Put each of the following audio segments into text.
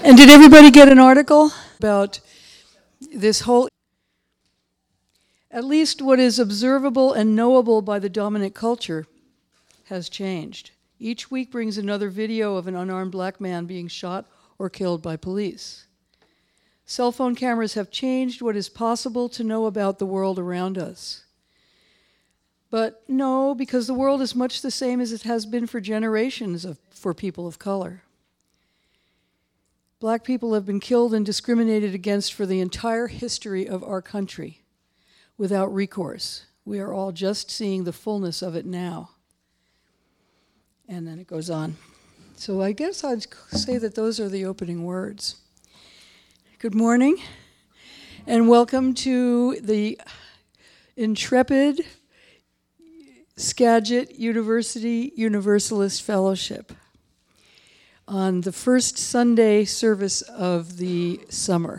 And did everybody get an article about this whole, at least what is observable and knowable by the dominant culture has changed. Each week brings another video of an unarmed black man being shot or killed by police. Cell phone cameras have changed what is possible to know about the world around us. But no, because the world is much the same as it has been for generations for people of color. Black people have been killed and discriminated against for the entire history of our country without recourse. We are all just seeing the fullness of it now. And then it goes on. So I guess I'd say that those are the opening words. Good morning, and welcome to the intrepid Skagit University Universalist Fellowship on the first Sunday service of the summer.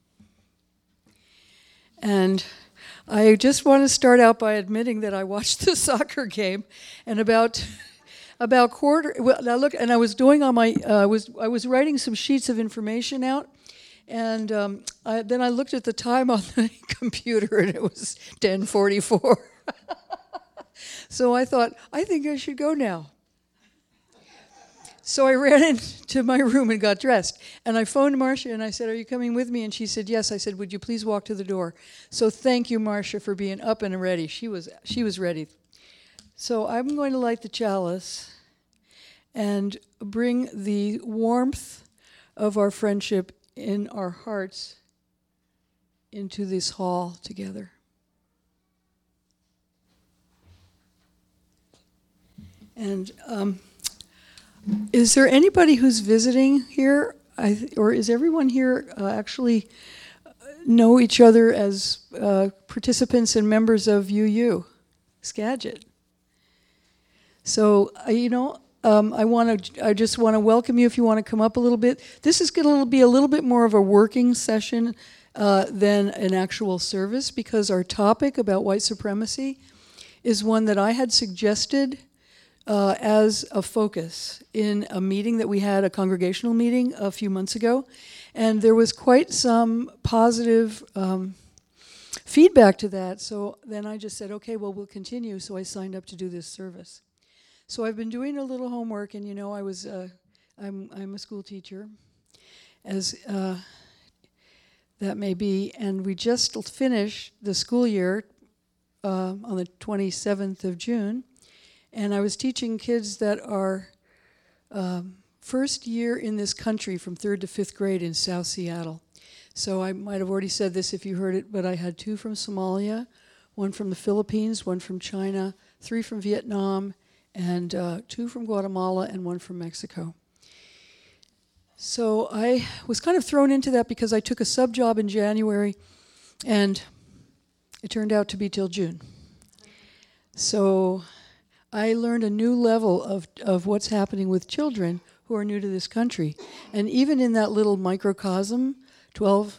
And I just want to start out by admitting that I watched the soccer game, and about quarter. Well, now look, and I was doing on my I was writing some sheets of information out, and then I looked at the time on the computer, and it was 10:44. So I thought, I think I should go now. So I ran into my room and got dressed. And I phoned Marcia and I said, are you coming with me? And she said, yes. I said, would you please walk to the door? So thank you, Marcia, for being up and ready. She was ready. So I'm going to light the chalice and bring the warmth of our friendship in our hearts into this hall together. And is there anybody who's visiting here, or is everyone here actually know each other as participants and members of UU, Skagit? So I just want to welcome you if you want to come up a little bit. This is going to be a little bit more of a working session than an actual service, because our topic about white supremacy is one that I had suggested as a focus in a meeting that we had, a congregational meeting a few months ago. And there was quite some positive feedback to that. So then I just said, okay, well, we'll continue. So I signed up to do this service. So I've been doing a little homework, and I'm a school teacher, as that may be, and we just finished the school year on the 27th of June. And I was teaching kids that are first year in this country from 3rd to 5th grade in South Seattle. So I might have already said this if you heard it, but I had 2 from Somalia, 1 from the Philippines, 1 from China, 3 from Vietnam, and 2 from Guatemala, and 1 from Mexico. So I was kind of thrown into that because I took a sub job in January, and it turned out to be till June. So I learned a new level of what's happening with children who are new to this country. And even in that little microcosm, 12,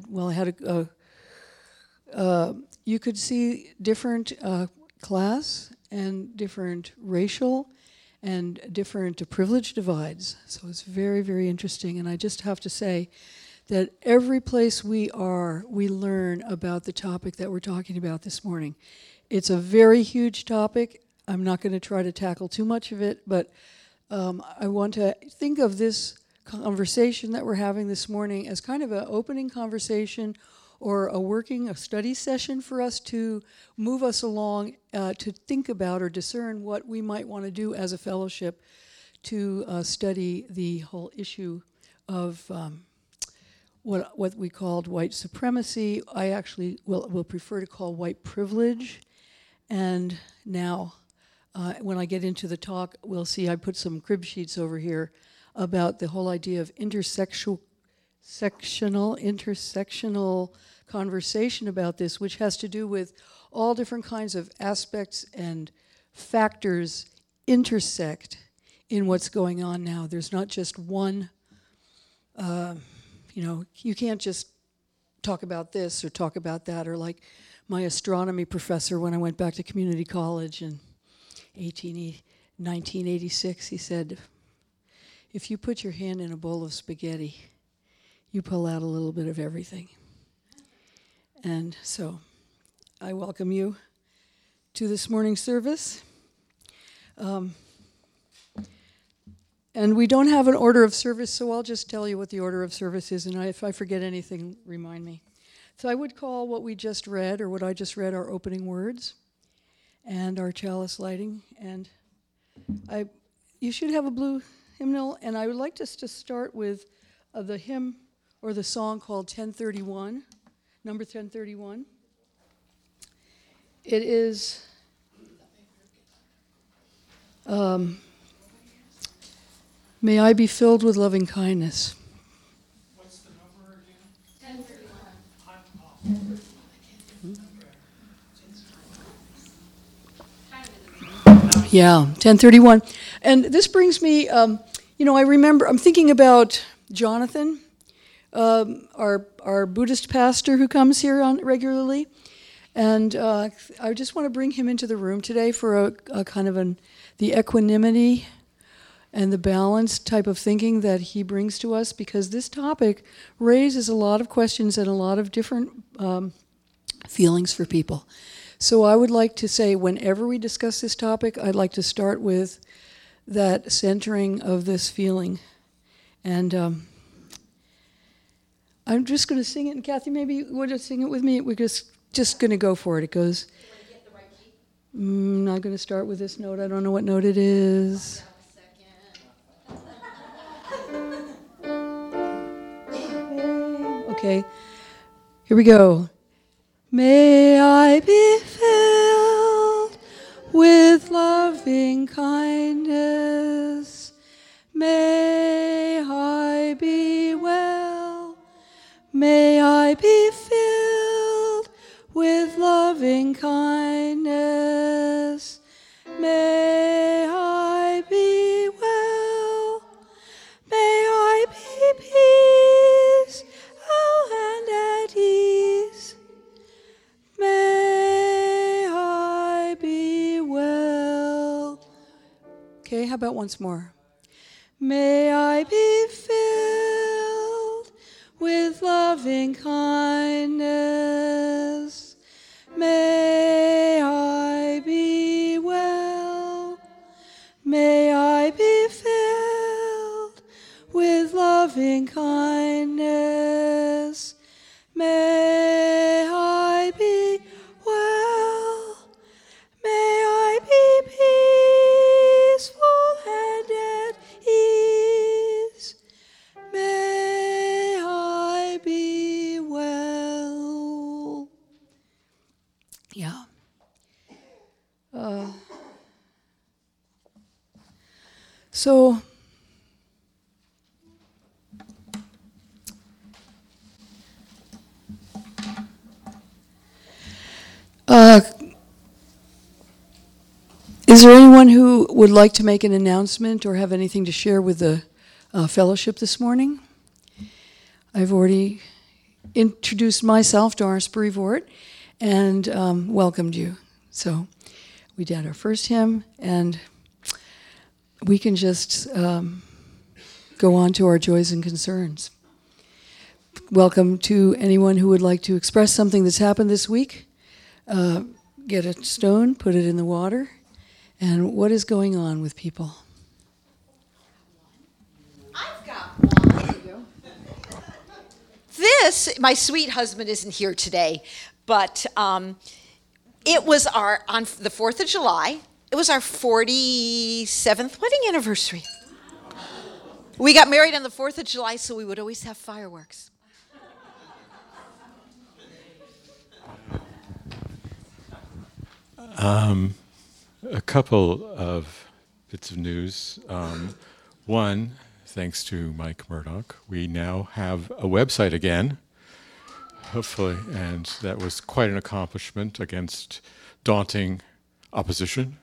you could see different class and different racial and different privilege divides. So it's very, very interesting. And I just have to say that every place we are, we learn about the topic that we're talking about this morning. It's a very huge topic. I'm not going to try to tackle too much of it, but I want to think of this conversation that we're having this morning as kind of an opening conversation or a study session for us to move us along to think about or discern what we might want to do as a fellowship to study the whole issue of what we called white supremacy. I actually will prefer to call white privilege. And now, when I get into the talk, we'll see I put some crib sheets over here about the whole idea of intersectional conversation about this, which has to do with all different kinds of aspects and factors intersect in what's going on now. There's not just one, you can't just talk about this or talk about that, or like my astronomy professor when I went back to community college in 1986, he said, if you put your hand in a bowl of spaghetti you pull out a little bit of everything. And so I welcome you to this morning's service. And we don't have an order of service, so I'll just tell you what the order of service is, and if I forget anything, remind me. So I would call what we just read, or what I just read, our opening words and our chalice lighting. And you should have a blue hymnal, and I would like us to start with the hymn or the song called 1031, number 1031. It is... May I be filled with loving kindness. What's the number again? 1031. Yeah, 1031. And this brings me, I remember, I'm thinking about Jonathan, our Buddhist pastor who comes here regularly. And I just want to bring him into the room today for a kind of the equanimity and the balanced type of thinking that he brings to us, because this topic raises a lot of questions and a lot of different feelings for people. So I would like to say, whenever we discuss this topic, I'd like to start with that centering of this feeling. And I'm just going to sing it, and Kathy, maybe you want to sing it with me? We're just going to go for it. It goes, I'm not going to start with this note. I don't know what note it is. Okay, here we go. May I be filled with loving kindness. May I be well. May I be filled with loving kindness. May I be well. May I be peaceful and at ease. May I be well. Okay, how about once more? May I be filled with loving kindness. May I be well. May I be filled with loving kindness. May I be well. May I be peaceful and at ease. May I be well. Yeah. So is there anyone who would like to make an announcement or have anything to share with the fellowship this morning? I've already introduced myself, Doris Brevoort, and welcomed you. So we did our first hymn, and we can just go on to our joys and concerns. Welcome to anyone who would like to express something that's happened this week. Get a stone, put it in the water, and what is going on with people? I've got one. This, my sweet husband isn't here today, but it was on the 4th of July, it was our 47th wedding anniversary. We got married on the 4th of July, so we would always have fireworks. A couple of bits of news. One, thanks to Mike Murdoch, we now have a website again, hopefully, and that was quite an accomplishment against daunting opposition.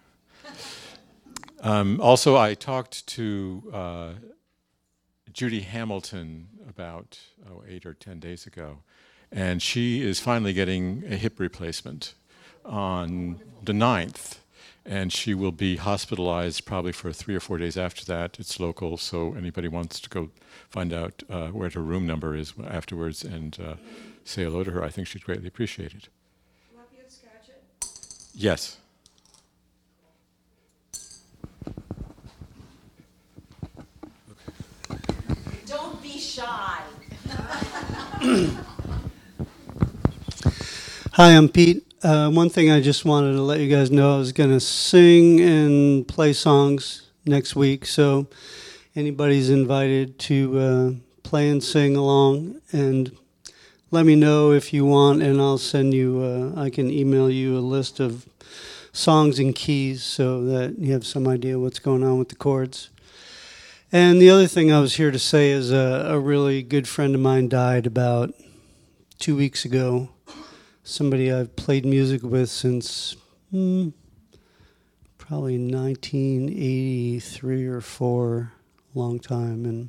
Also, I talked to Judy Hamilton about 8 or 10 days ago, and she is finally getting a hip replacement on the 9th. and she will be hospitalized probably for 3 or 4 days after that. It's local, so anybody wants to go find out where her room number is afterwards and say hello to her, I think she'd greatly appreciate it. Lafayette Skagit? Yes. Don't be shy. Hi, I'm Pete. One thing I just wanted to let you guys know, I was going to sing and play songs next week, so anybody's invited to play and sing along, and let me know if you want, and I'll send you, I can email you a list of songs and keys so that you have some idea what's going on with the chords. And the other thing I was here to say is a really good friend of mine died about 2 weeks ago. Somebody I've played music with since probably 1983 or 4, long time, and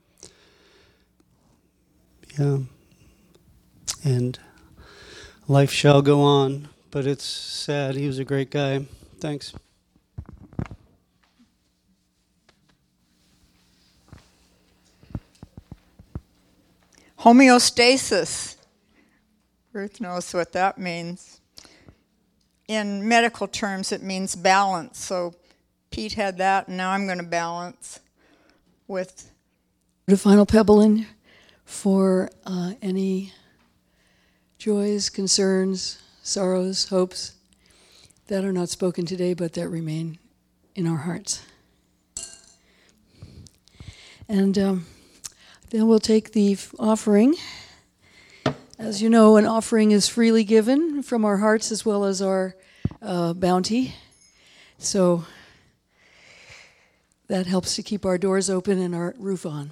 yeah, and life shall go on, but it's sad. He was a great guy. Thanks. Homeostasis. Ruth knows what that means. In medical terms, it means balance. So Pete had that, and now I'm going to balance with. Put a final pebble in for any joys, concerns, sorrows, hopes that are not spoken today, but that remain in our hearts. And then we'll take the offering. As you know, an offering is freely given from our hearts as well as our bounty. So that helps to keep our doors open and our roof on.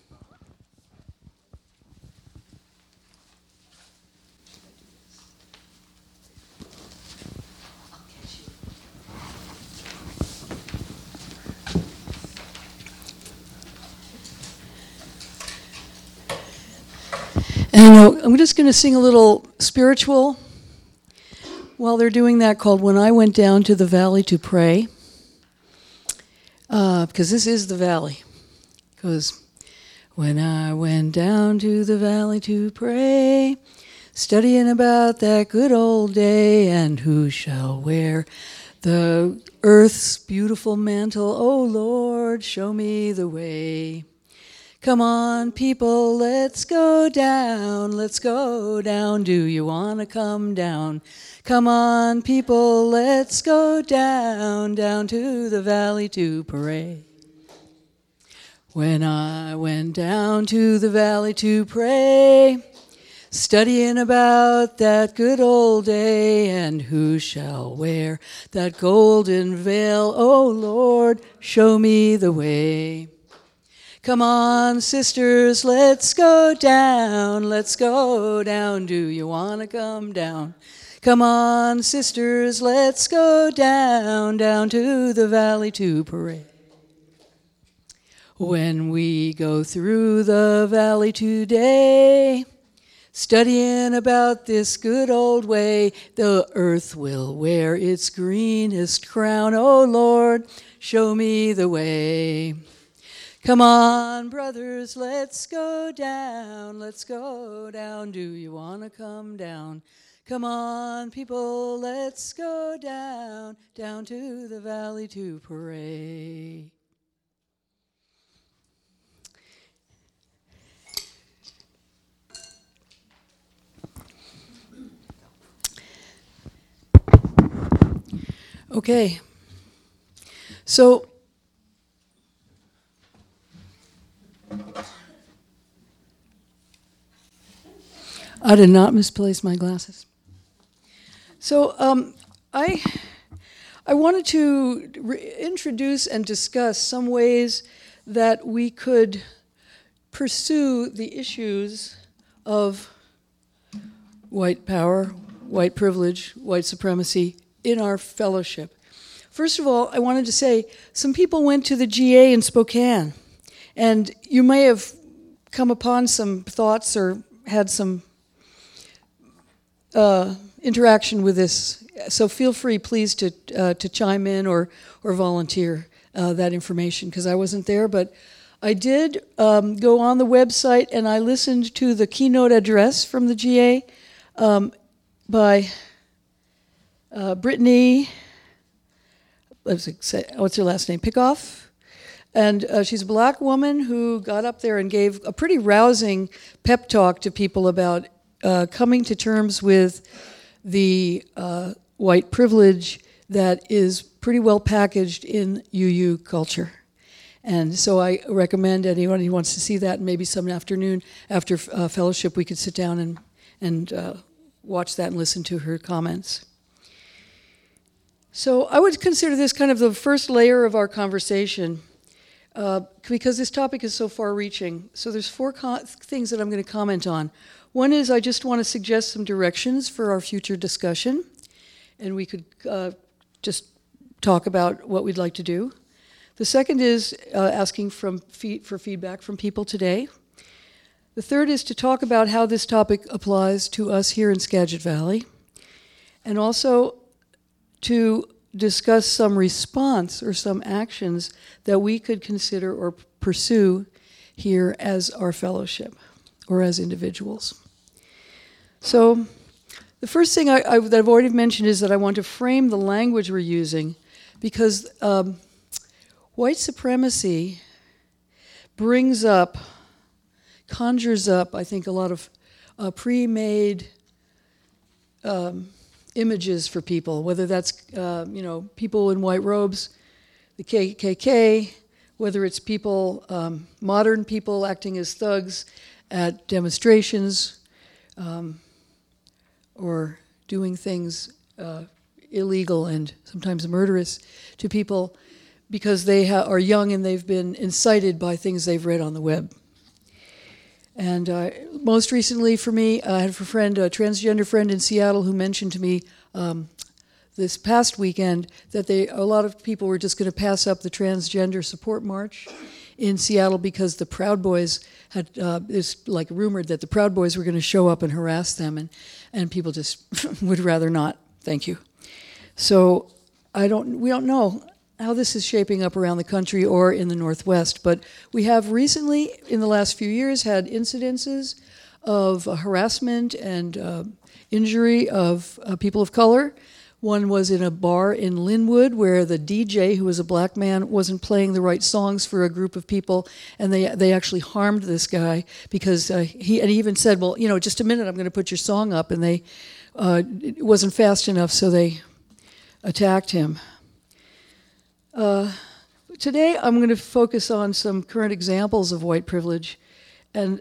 And I'm just going to sing a little spiritual while they're doing that, called When I Went Down to the Valley to Pray. Because this is the valley. Because when I went down to the valley to pray, studying about that good old day, and who shall wear the earth's beautiful mantle, O Lord, show me the way. Come on, people, let's go down, let's go down. Do you want to come down? Come on, people, let's go down, down to the valley to pray. When I went down to the valley to pray, studying about that good old day, and who shall wear that golden veil, O Lord, show me the way. Come on, sisters, let's go down, let's go down. Do you want to come down? Come on, sisters, let's go down, down to the valley to pray. When we go through the valley today, studying about this good old way, the earth will wear its greenest crown. Oh Lord, show me the way. Come on, brothers, let's go down, let's go down. Do you want to come down? Come on, people, let's go down, down to the valley to pray. Okay, so I did not misplace my glasses. So I wanted to introduce and discuss some ways that we could pursue the issues of white power, white privilege, white supremacy in our fellowship. First of all, I wanted to say some people went to the GA in Spokane, and you may have come upon some thoughts or had some interaction with this So feel free, please, to chime in or volunteer that information, because I wasn't there. But I did go on the website and I listened to the keynote address from the GA by Brittany, what's her last name? Pickoff. And she's a black woman who got up there and gave a pretty rousing pep talk to people about coming to terms with the white privilege that is pretty well packaged in UU culture. And so I recommend anyone who wants to see that, and maybe some afternoon after fellowship we could sit down and watch that and listen to her comments. So I would consider this kind of the first layer of our conversation, because this topic is so far-reaching. So there's four things that I'm going to comment on. One is I just want to suggest some directions for our future discussion, and we could just talk about what we'd like to do. The second is asking for feedback from people today. The third is to talk about how this topic applies to us here in Skagit Valley, and also to discuss some response or some actions that we could consider or pursue here as our fellowship or as individuals. So the first thing that I've already mentioned is that I want to frame the language we're using, because white supremacy conjures up, I think, a lot of pre-made images for people, whether that's people in white robes, the KKK, whether it's people, modern people acting as thugs at demonstrations, or doing things illegal and sometimes murderous to people because they are young and they've been incited by things they've read on the web. And most recently for me, I had a transgender friend in Seattle who mentioned to me this past weekend that a lot of people were just going to pass up the transgender support march in Seattle because the Proud Boys had, it's like rumored that the Proud Boys were going to show up and harass them, and people just would rather not. Thank you. So we don't know how this is shaping up around the country or in the Northwest, but we have recently, in the last few years, had incidences of harassment and injury of people of color. One was in a bar in Linwood where the DJ, who was a black man, wasn't playing the right songs for a group of people, and they actually harmed this guy because he even said, well, just a minute, I'm going to put your song up, and it wasn't fast enough, so they attacked him. Today I'm going to focus on some current examples of white privilege, and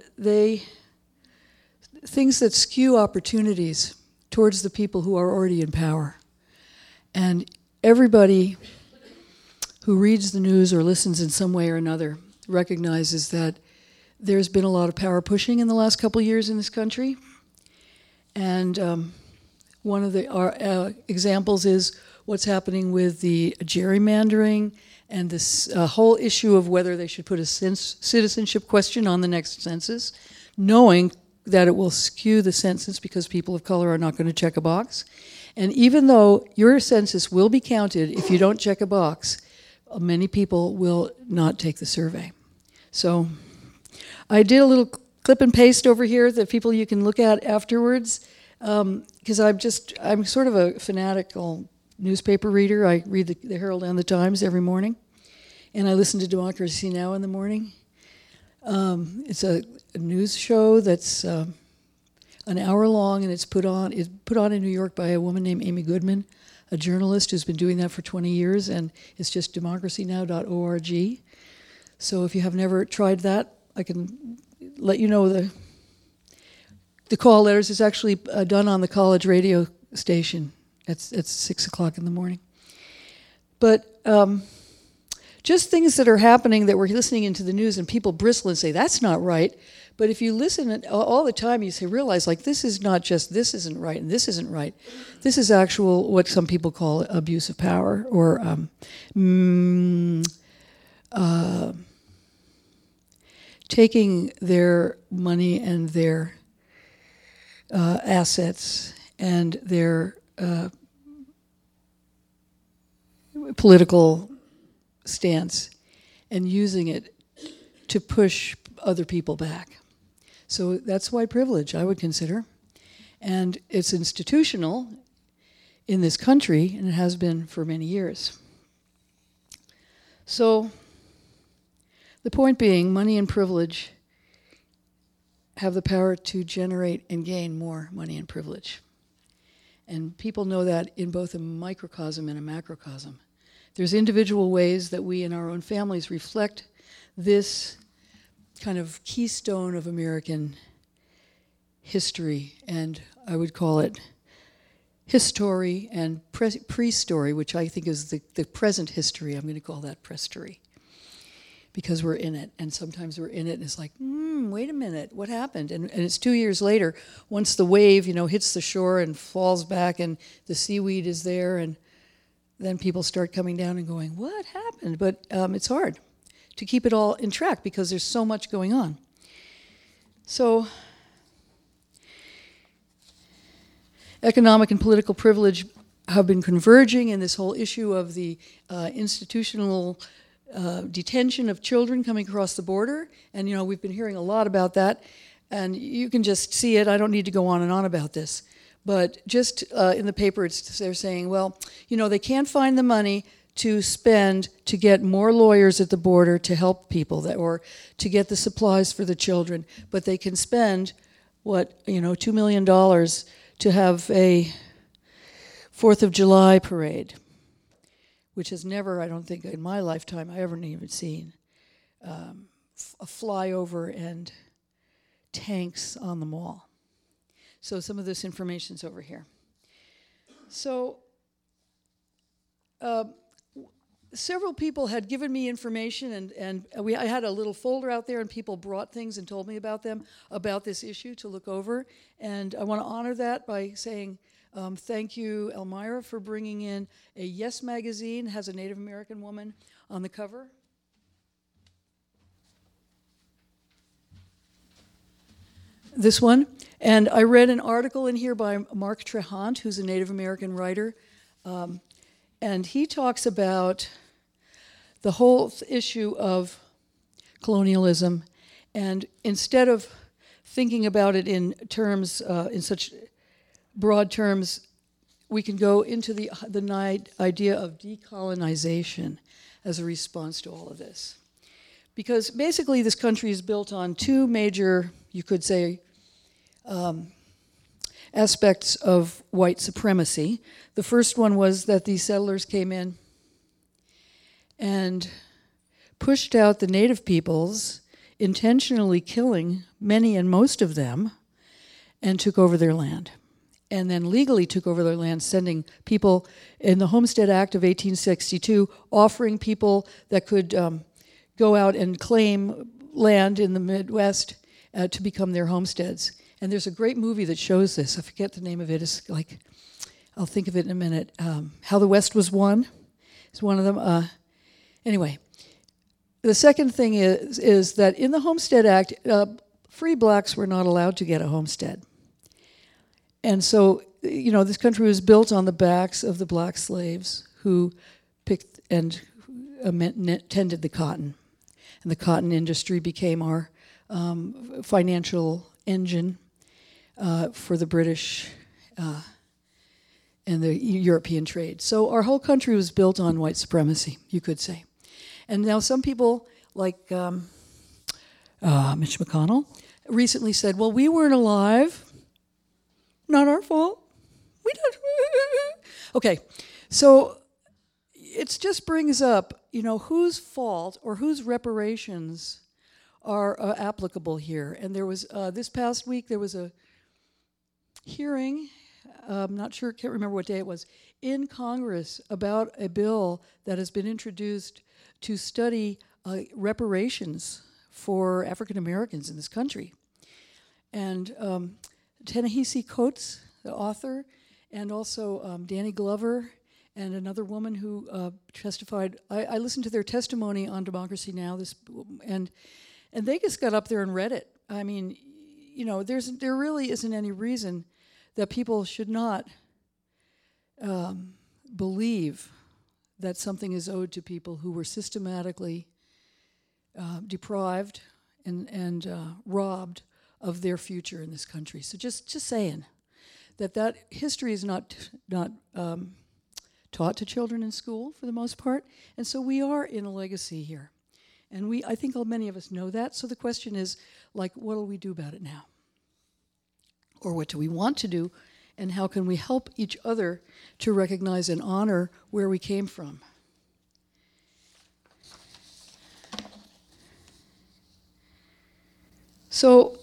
things that skew opportunities towards the people who are already in power. And everybody who reads the news or listens in some way or another recognizes that there's been a lot of power pushing in the last couple years in this country. And one of the examples is what's happening with the gerrymandering and this whole issue of whether they should put a citizenship question on the next census, knowing that it will skew the census because people of color are not going to check a box. And even though your census will be counted if you don't check a box, many people will not take the survey. So I did a little clip and paste over here that people you can look at afterwards, because I'm sort of a fanatical newspaper reader. I read the Herald and the Times every morning, and I listen to Democracy Now! In the morning. It's a news show that's an hour long, and it's put on in New York by a woman named Amy Goodman, a journalist who's been doing that for 20 years, and it's just democracynow.org. So if you have never tried that, I can let you know the call letters. It's actually done on the college radio station. It's 6 o'clock in the morning. But just things that are happening that we're listening into the news and people bristle and say, that's not right. But if you listen all the time, you realize, like, this is not just this isn't right and this isn't right. This is actual, what some people call abuse of power, or taking their money and their assets and their political stance and using it to push other people back. So that's white privilege, I would consider. And it's institutional in this country, and it has been for many years. So the point being, money and privilege have the power to generate and gain more money and privilege. And people know that in both a microcosm and a macrocosm. There's individual ways that we in our own families reflect this kind of keystone of American history, and I would call it history and pre-story, which I think is the present history. I'm going to call that prestory, because we're in it, and sometimes we're in it and it's like, wait a minute, what happened? And it's 2 years later, once the wave, hits the shore and falls back and the seaweed is there, and then people start coming down and going, what happened? But it's hard to keep it all in track because there's so much going on. So economic and political privilege have been converging in this whole issue of the institutional detention of children coming across the border. And, we've been hearing a lot about that. And you can just see it. I don't need to go on and on about this. But just in the paper, they're saying, well, they can't find the money to spend to get more lawyers at the border to help people, or to get the supplies for the children. But they can spend, $2 million to have a 4th of July parade, which has never, I don't think in my lifetime, I ever even seen a flyover and tanks on the mall. So some of this information's over here. So several people had given me information, and I had a little folder out there, and people brought things and told me about them, about this issue to look over. And I want to honor that by saying thank you, Elmira, for bringing in a Yes magazine. It has a Native American woman on the cover. This one. And I read an article in here by Mark Trehant, who's a Native American writer. And he talks about the whole issue of colonialism. And instead of thinking about it in terms, in such broad terms, we can go into the idea of decolonization as a response to all of this. Because basically this country is built on two major, you could say, aspects of white supremacy. The first one was that these settlers came in and pushed out the native peoples, intentionally killing many and most of them, and took over their land. And then legally took over their land, sending people in the Homestead Act of 1862, offering people that could go out and claim land in the Midwest to become their homesteads. And there's a great movie that shows this. I forget the name of it. It's like, I'll think of it in a minute. How the West Was Won is one of them. Anyway, the second thing is that in the Homestead Act, free blacks were not allowed to get a homestead. And so, this country was built on the backs of the black slaves who picked and tended the cotton. And the cotton industry became our financial engine for the British and the European trade. So our whole country was built on white supremacy, you could say. And now some people, like Mitch McConnell, recently said, well, we weren't alive. Not our fault. We don't. Okay, so it just brings up, whose fault or whose reparations are applicable here. And there was, this past week, there was a hearing, I'm not sure, can't remember what day it was, in Congress about a bill that has been introduced to study reparations for African Americans in this country. And Ta-Nehisi Coates, the author, and also Danny Glover, and another woman who testified. I listened to their testimony on Democracy Now! And they just got up there and read it. I mean, there really isn't any reason that people should not believe that something is owed to people who were systematically deprived and robbed of their future in this country. So just saying that history is not taught to children in school for the most part, and so we are in a legacy here, and I think many of us know that. So the question is, like, what do we do about it now, or what do we want to do, and how can we help each other to recognize and honor where we came from? So,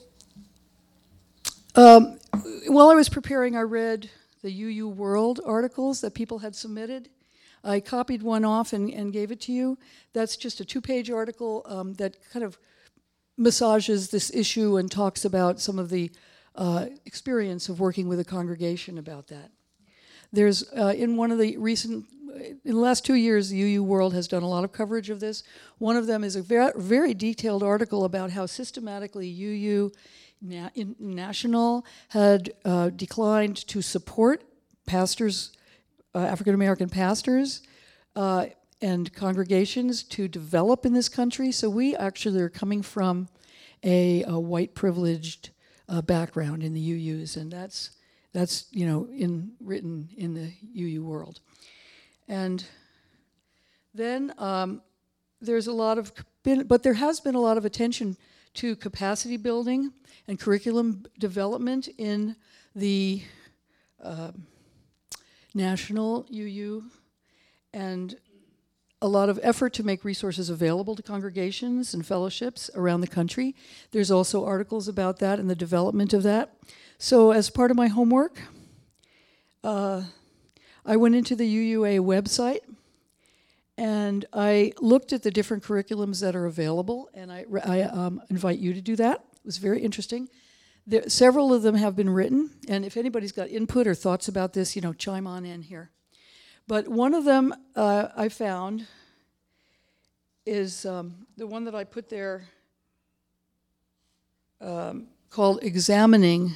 while I was preparing, I read the UU World articles that people had submitted. I copied one off and gave it to you. That's just a 2-page article that kind of massages this issue and talks about some of the experience of working with a congregation about that. There's, in the last 2 years, the UU World has done a lot of coverage of this. One of them is a very detailed article about how systematically UU National had declined to support pastors, African American pastors, and congregations to develop in this country. So we actually are coming from a white privileged background in the UUs, and that's written in the UU World. And then there has been a lot of attention to capacity building and curriculum development in the national UU, and a lot of effort to make resources available to congregations and fellowships around the country. There's also articles about that and the development of that. So as part of my homework, I went into the UUA website and I looked at the different curriculums that are available, and I invite you to do that. It was very interesting. Several of them have been written, and if anybody's got input or thoughts about this, chime on in here. But one of them I found is the one that I put there called Examining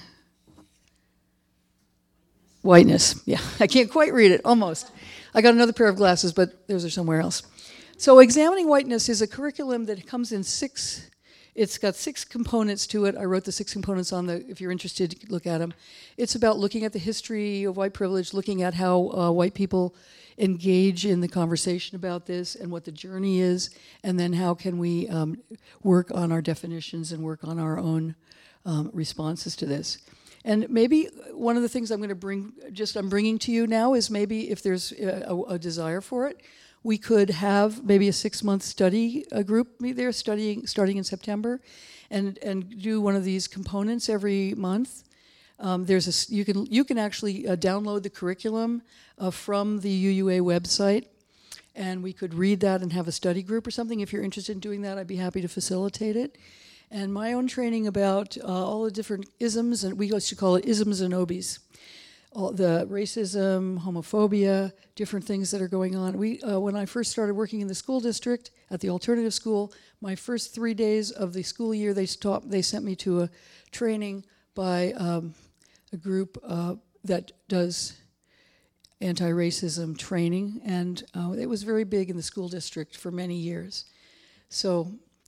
Whiteness. Yeah, I can't quite read it, almost. I got another pair of glasses, but those are somewhere else. So Examining Whiteness is a curriculum that comes in it's got 6 components to it. I wrote the 6 components if you're interested, look at them. It's about looking at the history of white privilege, looking at how white people engage in the conversation about this and what the journey is, and then how can we work on our definitions and work on our own responses to this. And maybe one of the things I'm bringing to you now is maybe if there's a desire for it, we could have maybe a 6-month study group there starting in September, and do one of these components every month. You can actually download the curriculum from the UUA website, and we could read that and have a study group or something. If you're interested in doing that, I'd be happy to facilitate it. And my own training about all the different isms, and we used to call it isms and obies. All the racism, homophobia, different things that are going on. When I first started working in the school district at the alternative school, my first 3 days of the school year, they sent me to a training by a group that does anti-racism training, and it was very big in the school district for many years. So,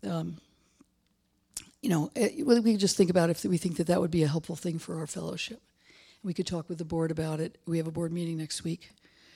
we could just think about if we think that would be a helpful thing for our fellowship. We could talk with the board about it. We have a board meeting next week.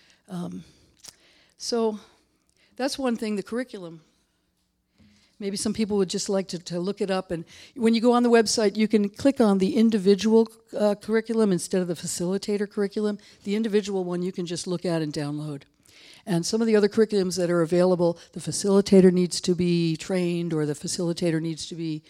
So that's one thing, the curriculum. Maybe some people would just like to look it up. And when you go on the website, you can click on the individual curriculum instead of the facilitator curriculum. The individual one you can just look at and download. And some of the other curriculums that are available, the facilitator needs to be trained, or the facilitator needs to be,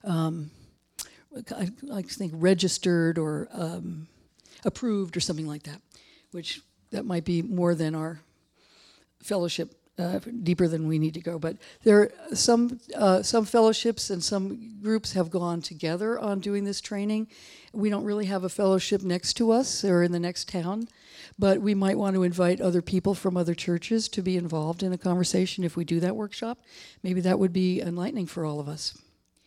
I think, registered or approved or something like that, which that might be more than our fellowship, deeper than we need to go. But there are some fellowships and some groups have gone together on doing this training. We don't really have a fellowship next to us or in the next town, but we might want to invite other people from other churches to be involved in a conversation if we do that workshop. Maybe that would be enlightening for all of us.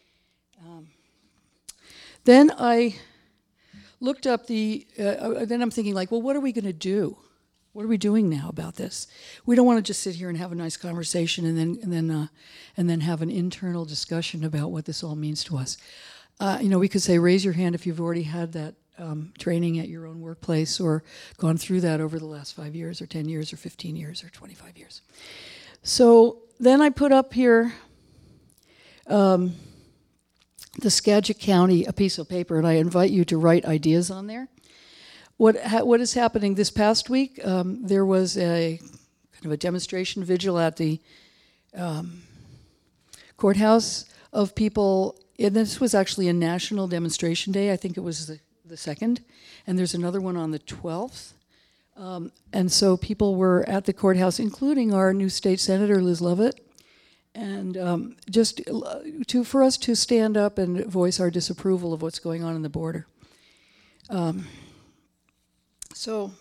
Then I looked up then I'm thinking, like, well, what are we going to do? What are we doing now about this? We don't want to just sit here and have a nice conversation and then have an internal discussion about what this all means to us. We could say, raise your hand if you've already had that training at your own workplace or gone through that over the last 5 years or 10 years or 15 years or 25 years. So then I put up here the Skagit County, a piece of paper, and I invite you to write ideas on there. What is happening this past week? There was a kind of a demonstration vigil at the courthouse of people, and this was actually a national demonstration day. I think it was the 2nd, and there's another one on the 12th. And so people were at the courthouse, including our new state senator, Liz Lovett, and just for us to stand up and voice our disapproval of what's going on in the border. So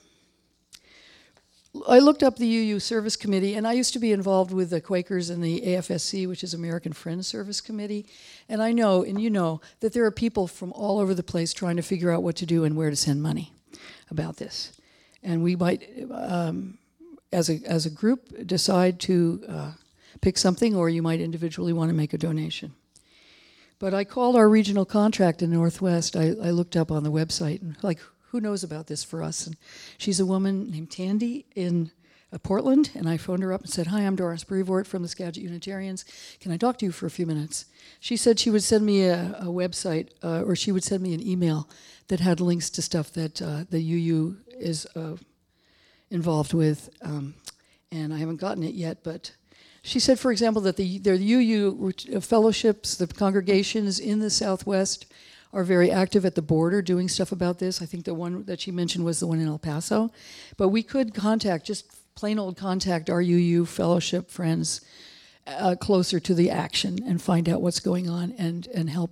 I looked up the UU Service Committee, and I used to be involved with the Quakers and the AFSC, which is American Friends Service Committee. And I know, and you know, that there are people from all over the place trying to figure out what to do and where to send money about this. And we might, as a group, decide to pick something, or you might individually want to make a donation. But I called our regional contract in Northwest. I looked up on the website, and who knows about this for us? And she's a woman named Tandy in Portland, and I phoned her up and said, "Hi, I'm Doris Brevoort from the Skagit Unitarians. Can I talk to you for a few minutes?" She said she would send me a website, or she would send me an email that had links to stuff that the UU is involved with, and I haven't gotten it yet, but she said, for example, that the UU fellowships, the congregations in the Southwest, are very active at the border doing stuff about this. I think the one that she mentioned was the one in El Paso. But we could just plain old contact our UU fellowship friends closer to the action and find out what's going on and help.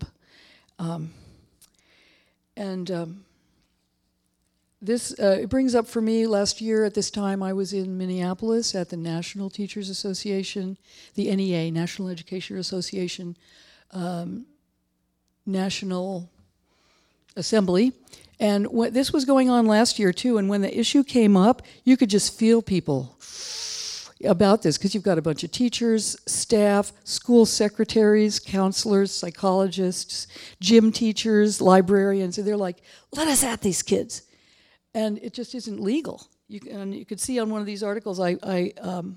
This it brings up for me, last year at this time I was in Minneapolis at the National Teachers Association, the NEA, National Education Association, National Assembly. And this was going on last year too, and when the issue came up, you could just feel people about this, because you've got a bunch of teachers, staff, school secretaries, counselors, psychologists, gym teachers, librarians, and they're like, let us at these kids. And it just isn't legal. And you could see on one of these articles, I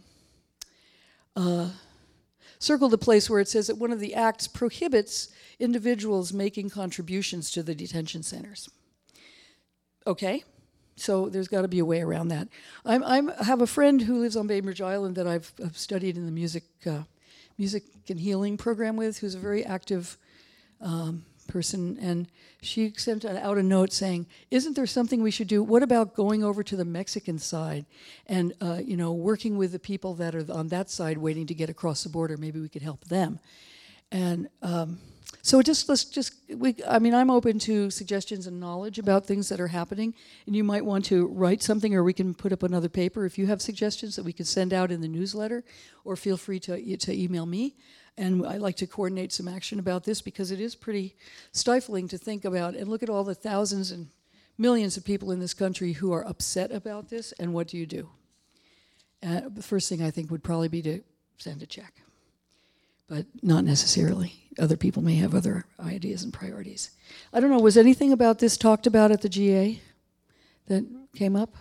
circled the place where it says that one of the acts prohibits individuals making contributions to the detention centers. Okay, so there's got to be a way around that. I have a friend who lives on Bainbridge Island that I've studied in the music and healing program with, who's a very active person, and she sent out a note saying, isn't there something we should do? What about going over to the Mexican side and working with the people that are on that side waiting to get across the border? Maybe we could help them. And so I'm open to suggestions and knowledge about things that are happening, and you might want to write something, or we can put up another paper if you have suggestions that we could send out in the newsletter, or feel free to email me. And I'd like to coordinate some action about this, because it is pretty stifling to think about and look at all the thousands and millions of people in this country who are upset about this, and what do you do? The first thing I think would probably be to send a check, but not necessarily. Other people may have other ideas and priorities. I don't know, was anything about this talked about at the GA that came up?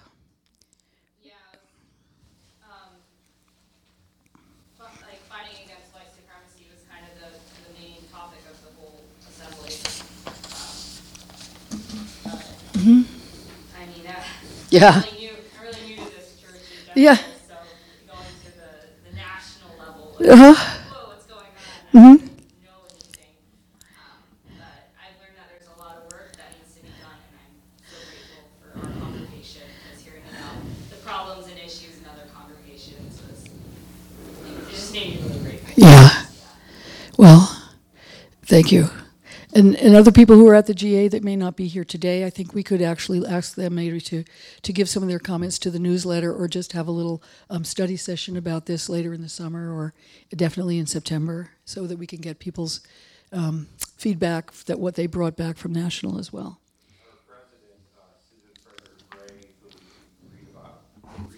Mm-hmm. I mean, yeah. I'm really new to this church in general, Yeah. so going to the national level, whoa, what's going on? I Mm-hmm. didn't know anything, but I've learned that there's a lot of work that needs to be done, and I'm so grateful for our congregation, because hearing about the problems and issues in other congregations it just made me really grateful. Yeah. Well, thank you. And other people who are at the GA that may not be here today, I think we could actually ask them maybe to give some of their comments to the newsletter, or just have a little study session about this later in the summer, or definitely in September, so that we can get people's feedback, that what they brought back from National as well. Our president, Susan Frederick Gray, who we read about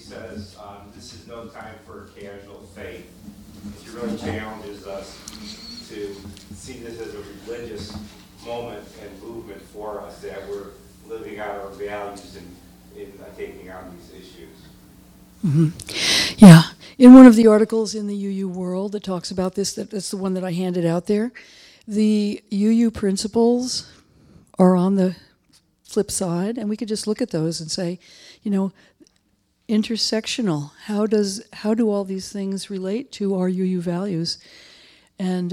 says, this is no time for casual faith. She really challenges us to see this as a religious moment and movement for us, that we're living out our values in taking on these issues. Mm-hmm. Yeah. In one of the articles in the UU World that talks about this, that's the one that I handed out there, the UU principles are on the flip side, and we could just look at those and say, you know, intersectional, how do all these things relate to our UU values? And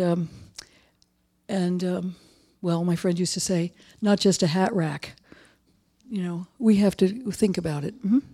well, my friend used to say, not just a hat rack. You know, we have to think about it. Mm-hmm.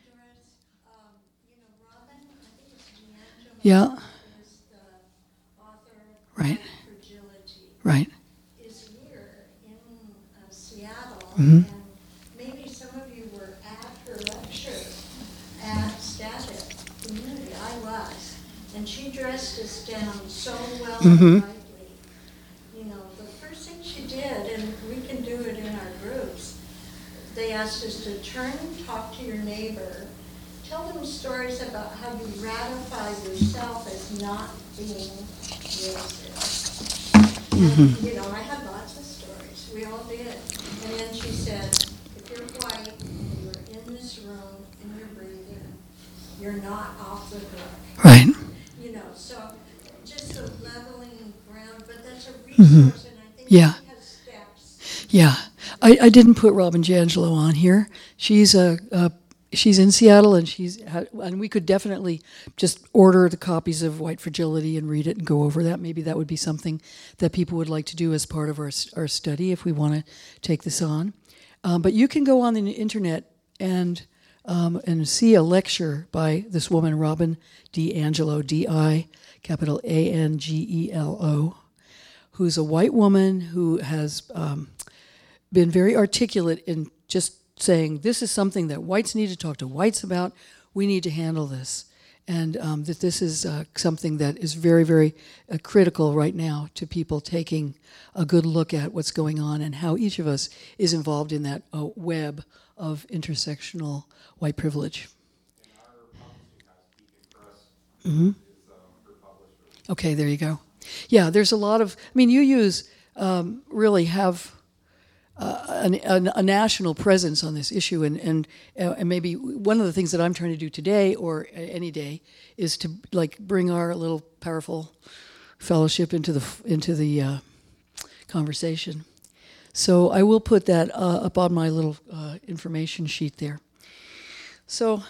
Robin, I think it's D'Angelo, Yeah. is the author of Right. Fragility, Right. is here in Seattle, Mhm. and maybe some of you were at her lecture at Static Community. I was, and she dressed us down so well and Mhm. brightly. You know, the first thing she did, and we can do it in our groups, they asked us to turn and talk to your neighbor. Tell them stories about how you ratify yourself as not being racist. And, you know, I had lots of stories. We all did. And then she said, if you're white and you're in this room and you're breathing, you're not off the hook. Right. You know, so just a leveling ground, but that's a resource, and I think Yeah. she has steps. Yeah, I didn't put Robin Jangelo on here. She's she's in Seattle, and we could definitely just order the copies of White Fragility and read it and go over that. Maybe that would be something that people would like to do as part of our study if we want to take this on. But you can go on the internet and see a lecture by this woman, Robin DiAngelo, D-I, capital A-N-G-E-L-O, who's a white woman who has been very articulate in just saying this is something that whites need to talk to whites about. We need to handle this. And that this is something that is very, very critical right now to people taking a good look at what's going on and how each of us is involved in that web of intersectional white privilege. And our publishing house, Beacon Press, is her publisher. Okay, there you go. Yeah, there's a lot of, I mean, UUs really have a national presence on this issue, and maybe one of the things that I'm trying to do today or any day is to like bring our little powerful fellowship into the conversation. So I will put that up on my little information sheet there. So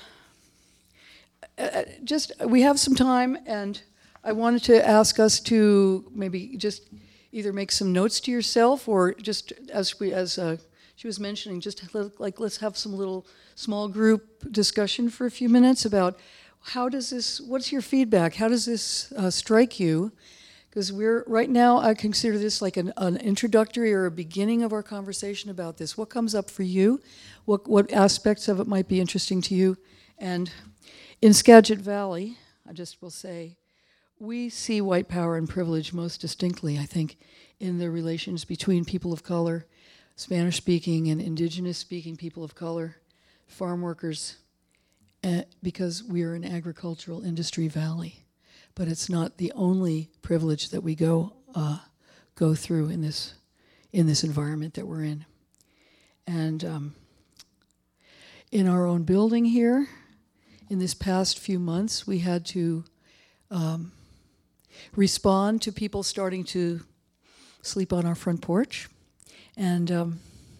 just we have some time, and I wanted to ask us to maybe just either make some notes to yourself, or just as she was mentioning, just like let's have some little small group discussion for a few minutes about what's your feedback? How does this strike you? Because we're right now, I consider this like an introductory or a beginning of our conversation about this. What comes up for you? What aspects of it might be interesting to you? And in Skagit Valley, I just will say, we see white power and privilege most distinctly, I think, in the relations between people of color, Spanish-speaking and indigenous-speaking people of color, farm workers, because we are an agricultural industry valley. But it's not the only privilege that we go through in this environment that we're in. And in our own building here, in this past few months, we had to respond to people starting to sleep on our front porch. And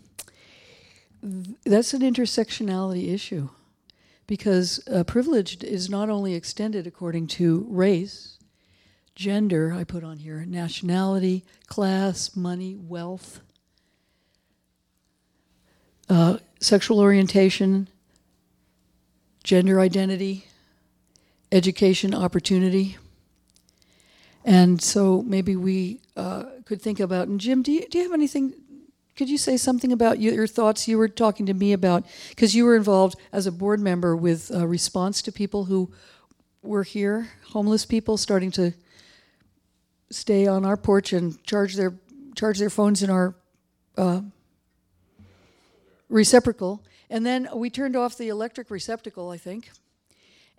that's an intersectionality issue, because privilege is not only extended according to race, gender, I put on here, nationality, class, money, wealth, sexual orientation, gender identity, education, opportunity. And so maybe we could think about, and Jim, do you have anything, could you say something about your thoughts you were talking to me about, because you were involved as a board member with a response to people who were here, homeless people starting to stay on our porch and charge their phones in our receptacle. And then we turned off the electric receptacle, I think.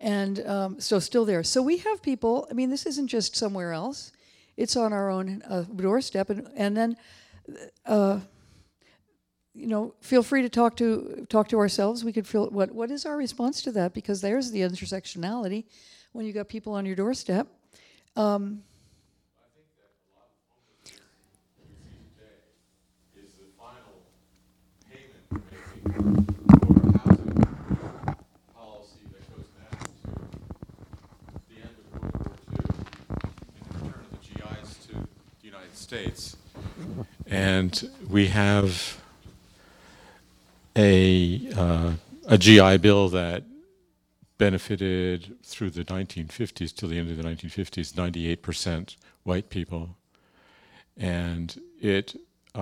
And so still there. So we have people, I mean, this isn't just somewhere else. It's on our own doorstep. And then, feel free to talk to ourselves. We could feel, what is our response to that? Because there's the intersectionality when you got people on your doorstep. States, and we have a GI Bill that benefited through the 1950s till the end of the 1950s 98% white people, and it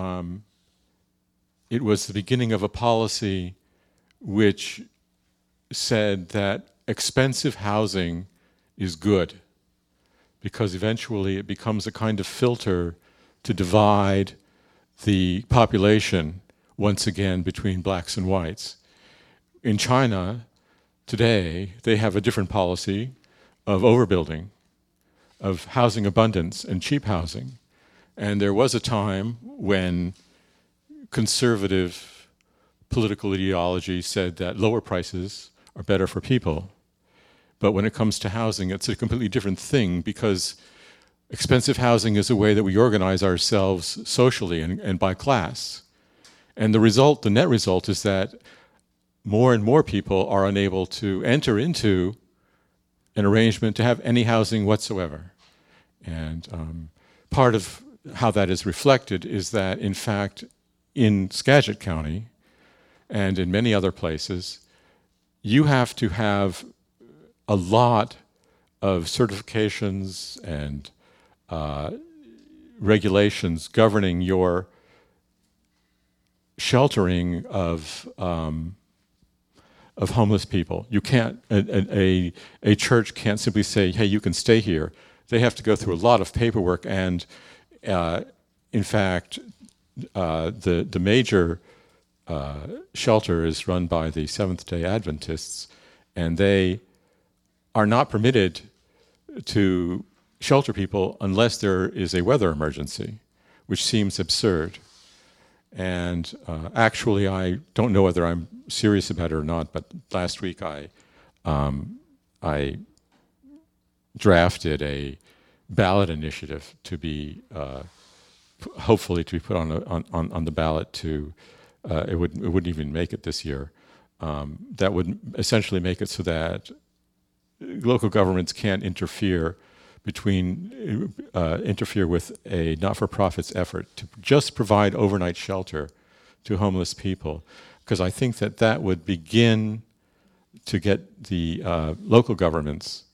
was the beginning of a policy which said that expensive housing is good, because eventually it becomes a kind of filter to divide the population once again between blacks and whites. In China today, they have a different policy of overbuilding, of housing abundance and cheap housing. And there was a time when conservative political ideology said that lower prices are better for people. But when it comes to housing, it's a completely different thing, because expensive housing is a way that we organize ourselves socially and by class. And the net result is that more and more people are unable to enter into an arrangement to have any housing whatsoever. And part of how that is reflected is that, in fact, in Skagit County and in many other places, you have to have a lot of certifications and regulations governing your sheltering of homeless people. You can't, a church can't simply say, hey, you can stay here. They have to go through a lot of paperwork, and in fact, the major shelter is run by the Seventh-day Adventists, and they are not permitted to shelter people unless there is a weather emergency, which seems absurd. And actually, I don't know whether I'm serious about it or not, but last week I drafted a ballot initiative to be hopefully to be put on the ballot to it wouldn't even make it this year. That would essentially make it so that local governments can't interfere with a not-for-profit's effort to just provide overnight shelter to homeless people, because I think that would begin to get the local governments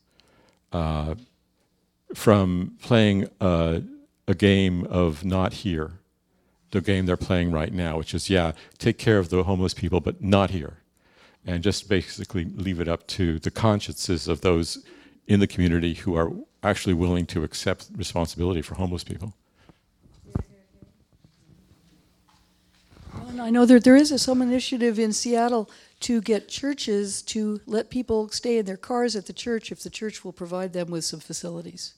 from playing a game of not here, the game they're playing right now, which is, take care of the homeless people, but not here, and just basically leave it up to the consciences of those in the community who are actually willing to accept responsibility for homeless people. And I know that there is some initiative in Seattle to get churches to let people stay in their cars at the church if the church will provide them with some facilities.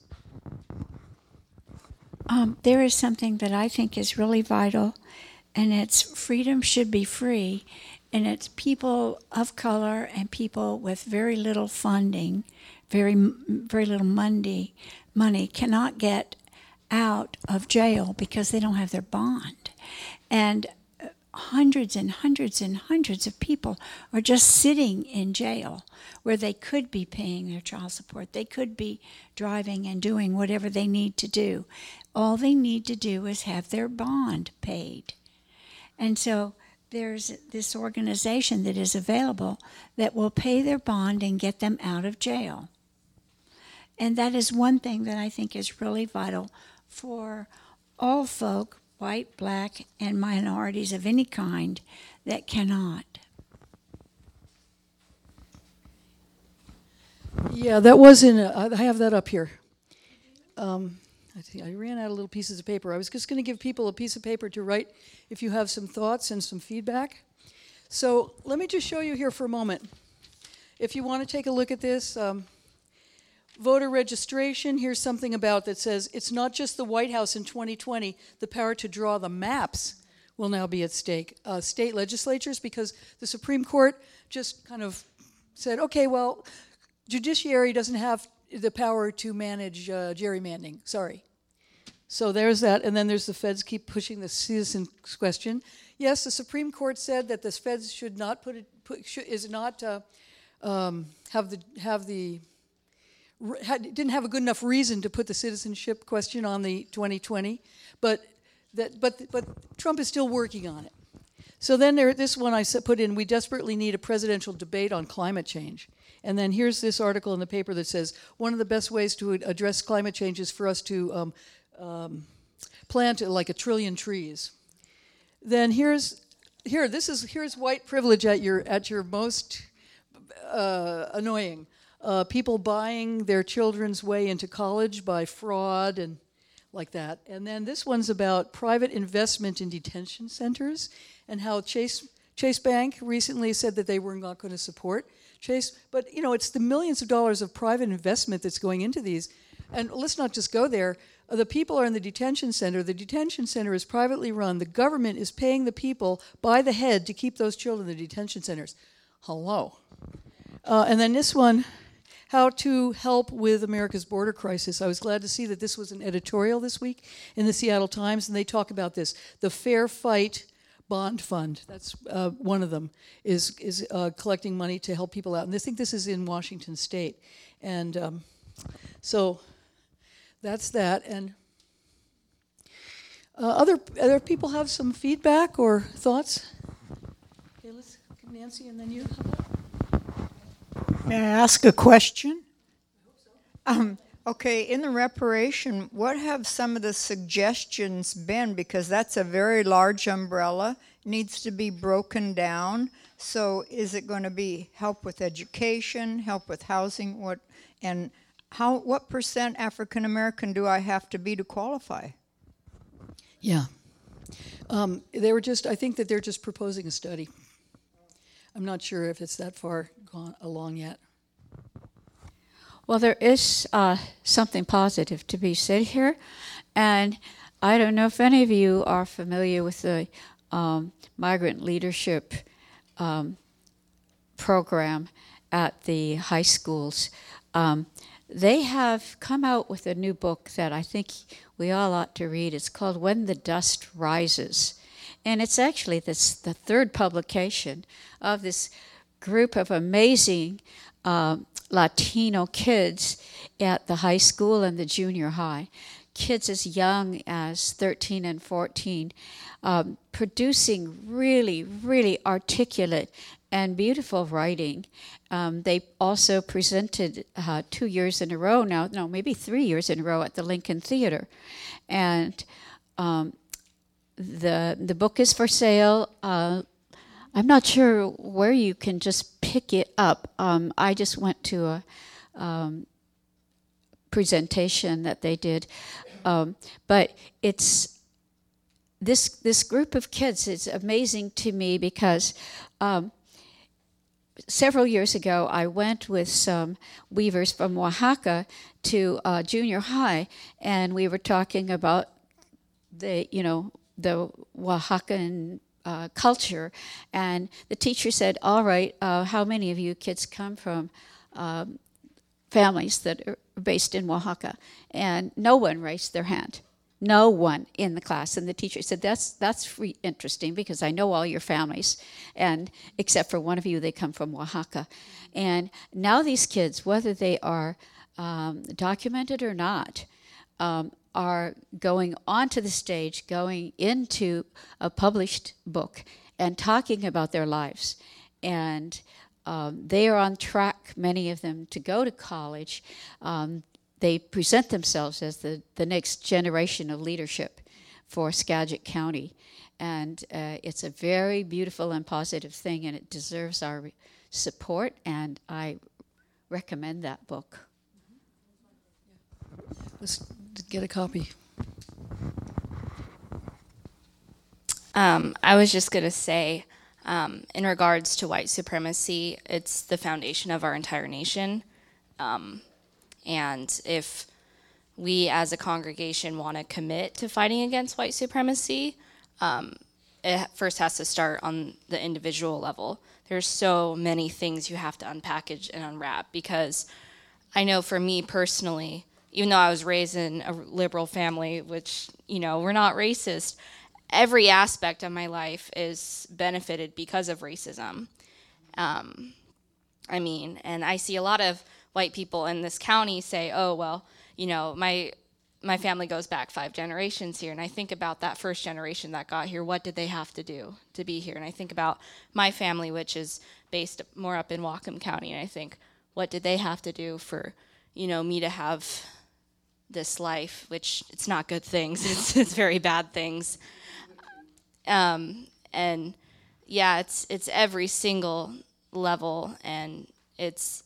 There is something that I think is really vital, and it's freedom should be free, and it's people of color and people with very little funding, very little money cannot get out of jail because they don't have their bond. And hundreds and hundreds and hundreds of people are just sitting in jail where they could be paying their child support. They could be driving and doing whatever they need to do. All they need to do is have their bond paid. And so there's this organization that is available that will pay their bond and get them out of jail. And that is one thing that I think is really vital for all folk, white, black, and minorities of any kind, that cannot. Yeah, that was I have that up here. I think I ran out of little pieces of paper. I was just going to give people a piece of paper to write if you have some thoughts and some feedback. So let me just show you here for a moment. if you want to take a look at this, voter registration, here's something about that says it's not just the White House in 2020, the power to draw the maps will now be at stake. State legislatures, because the Supreme Court just kind of said, okay, well, judiciary doesn't have the power to manage gerrymandering, sorry. So there's that, and then there's the feds keep pushing the citizens question. Yes, the Supreme Court said that the feds should not didn't have a good enough reason to put the citizenship question on the 2020, but Trump is still working on it. So then this one I put in, we desperately need a presidential debate on climate change. And then here's this article in the paper that says, one of the best ways to address climate change is for us to plant like 1 trillion trees. Then here's white privilege at your most annoying. People buying their children's way into college by fraud and like that. And then this one's about private investment in detention centers and how Chase Bank recently said that they were not going to support Chase. But, it's the millions of dollars of private investment that's going into these. And let's not just go there. The people are in the detention center. The detention center is privately run. The government is paying the people by the head to keep those children in the detention centers. Hello. And then this one, how to help with America's border crisis. I was glad to see that this was an editorial this week in the Seattle Times, and they talk about this. The Fair Fight Bond Fund, that's one of them, is collecting money to help people out. And I think this is in Washington State. And so that's that. And other people have some feedback or thoughts? Okay, let's Nancy and then you. May I ask a question? Okay, in the reparation, what have some of the suggestions been? Because that's a very large umbrella, needs to be broken down. So is it going to be help with education, help with housing? What percent African American do I have to be to qualify? Yeah. I think that they're just proposing a study. I'm not sure if it's that far along yet. Well, there is something positive to be said here, and I don't know if any of you are familiar with the migrant leadership program at the high schools. They have come out with a new book that I think we all ought to read. It's called When the Dust Rises. And it's actually the third publication of this group of amazing Latino kids at the high school and the junior high. Kids as young as 13 and 14, producing really, really articulate and beautiful writing. They also presented 2 years in a row now, no, maybe 3 years in a row at the Lincoln Theater. And the book is for sale. I'm not sure where you can just pick it up. I just went to a presentation that they did. But it's this group of kids is amazing to me because several years ago I went with some weavers from Oaxaca to junior high, and we were talking about the Oaxacan culture, and the teacher said, all right, how many of you kids come from families that are based in Oaxaca? And no one raised their hand. No one in the class. And the teacher said, that's interesting because I know all your families, and except for one of you, they come from Oaxaca. And now these kids, whether they are documented or not, are going onto the stage, going into a published book and talking about their lives. And they are on track, many of them, to go to college. They present themselves as the next generation of leadership for Skagit County. And it's a very beautiful and positive thing, and it deserves our support, and I recommend that book. Let's get a copy. I was just going to say, In regards to white supremacy, it's the foundation of our entire nation. And if we as a congregation want to commit to fighting against white supremacy, it first has to start on the individual level. There's so many things you have to unpackage and unwrap, because I know for me personally, even though I was raised in a liberal family, which, we're not racist, every aspect of my life is benefited because of racism. And I see a lot of white people in this county say, oh, well, my family goes back 5 generations here. And I think about that first generation that got here. What did they have to do to be here? And I think about my family, which is based more up in Whatcom County. And I think, what did they have to do for, me to have this life, which it's not good things. It's very bad things. And yeah, it's every single level, and it's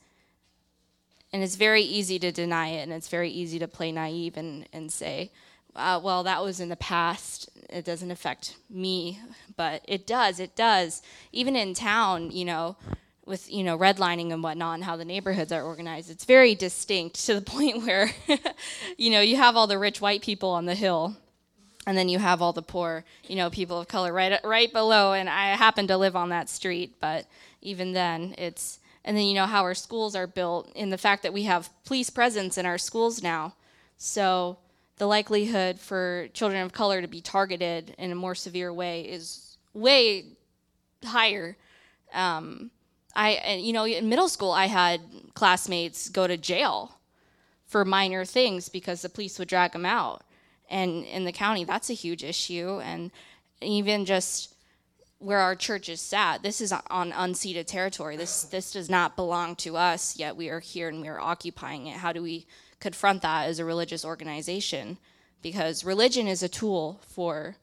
very easy to deny it, and it's very easy to play naive and say, well, that was in the past, it doesn't affect me. But it does. Even in town, with, redlining and whatnot and how the neighborhoods are organized, it's very distinct to the point where, you have all the rich white people on the hill, and then you have all the poor, people of color right below, and I happen to live on that street, but even then, and then how our schools are built, in the fact that we have police presence in our schools now. So the likelihood for children of color to be targeted in a more severe way is way higher. In middle school, I had classmates go to jail for minor things because the police would drag them out. And in the county, that's a huge issue. And even just where our church is sat, this is on unceded territory. This does not belong to us, yet we are here and we are occupying it. How do we confront that as a religious organization? Because religion is a tool for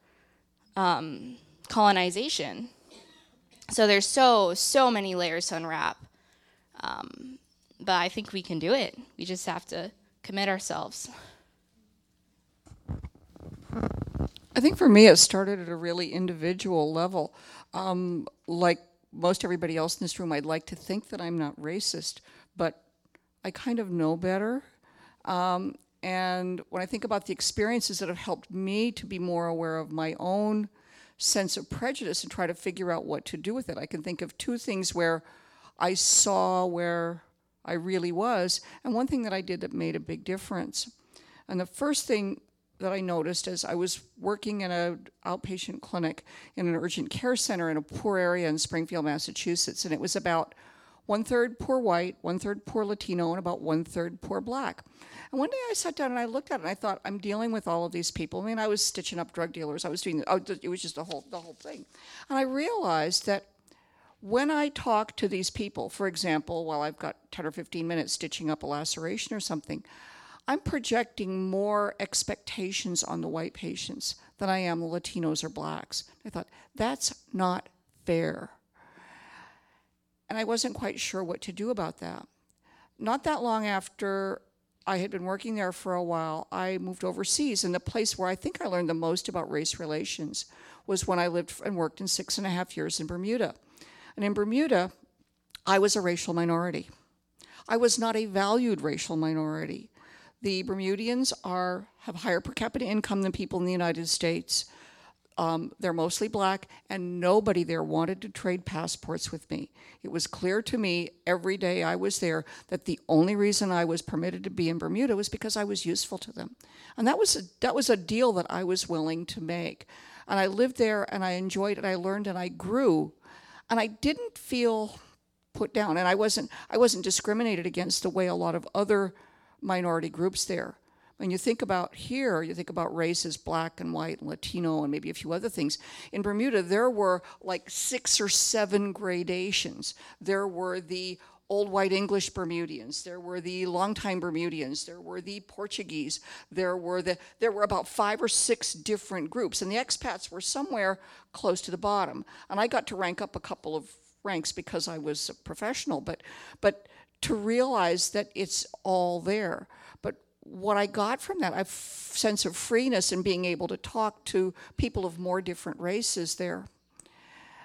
colonization. So there's so many layers to unwrap. But I think we can do it. We just have to commit ourselves. I think for me, it started at a really individual level. Like most everybody else in this room, I'd like to think that I'm not racist, but I kind of know better. And when I think about the experiences that have helped me to be more aware of my own sense of prejudice and try to figure out what to do with it, I can think of 2 things where I saw where I really was, and one thing that I did that made a big difference. And the first thing that I noticed as I was working in an outpatient clinic in an urgent care center in a poor area in Springfield, Massachusetts, and it was about 1/3 poor white, 1/3 poor Latino, and about 1/3 poor black. And one day I sat down and I looked at it and I thought, I'm dealing with all of these people. I mean, I was stitching up drug dealers. I was doing, it was just the whole thing. And I realized that when I talk to these people, for example, while I've got 10 or 15 minutes stitching up a laceration or something, I'm projecting more expectations on the white patients than I am the Latinos or blacks. I thought, that's not fair. And I wasn't quite sure what to do about that. Not that long after I had been working there for a while, I moved overseas, and the place where I think I learned the most about race relations was when I lived and worked in 6.5 years in Bermuda. And in Bermuda, I was a racial minority. I was not a valued racial minority. The Bermudians have higher per capita income than people in the United States. They're mostly black, and nobody there wanted to trade passports with me. It was clear to me every day I was there that the only reason I was permitted to be in Bermuda was because I was useful to them. And that was a deal that I was willing to make. And I lived there, and I enjoyed it, I learned, and I grew. And I didn't feel put down, and I wasn't discriminated against the way a lot of other minority groups there. When you think about here, you think about race as black and white and Latino and maybe a few other things. In Bermuda, there were like 6 or 7 gradations. There were the old white English Bermudians. There were the longtime Bermudians. There were the Portuguese. There were about 5 or 6 different groups, and the expats were somewhere close to the bottom. And I got to rank up a couple of ranks because I was a professional, but to realize that it's all there. But what I got from that, a sense of freeness and being able to talk to people of more different races there.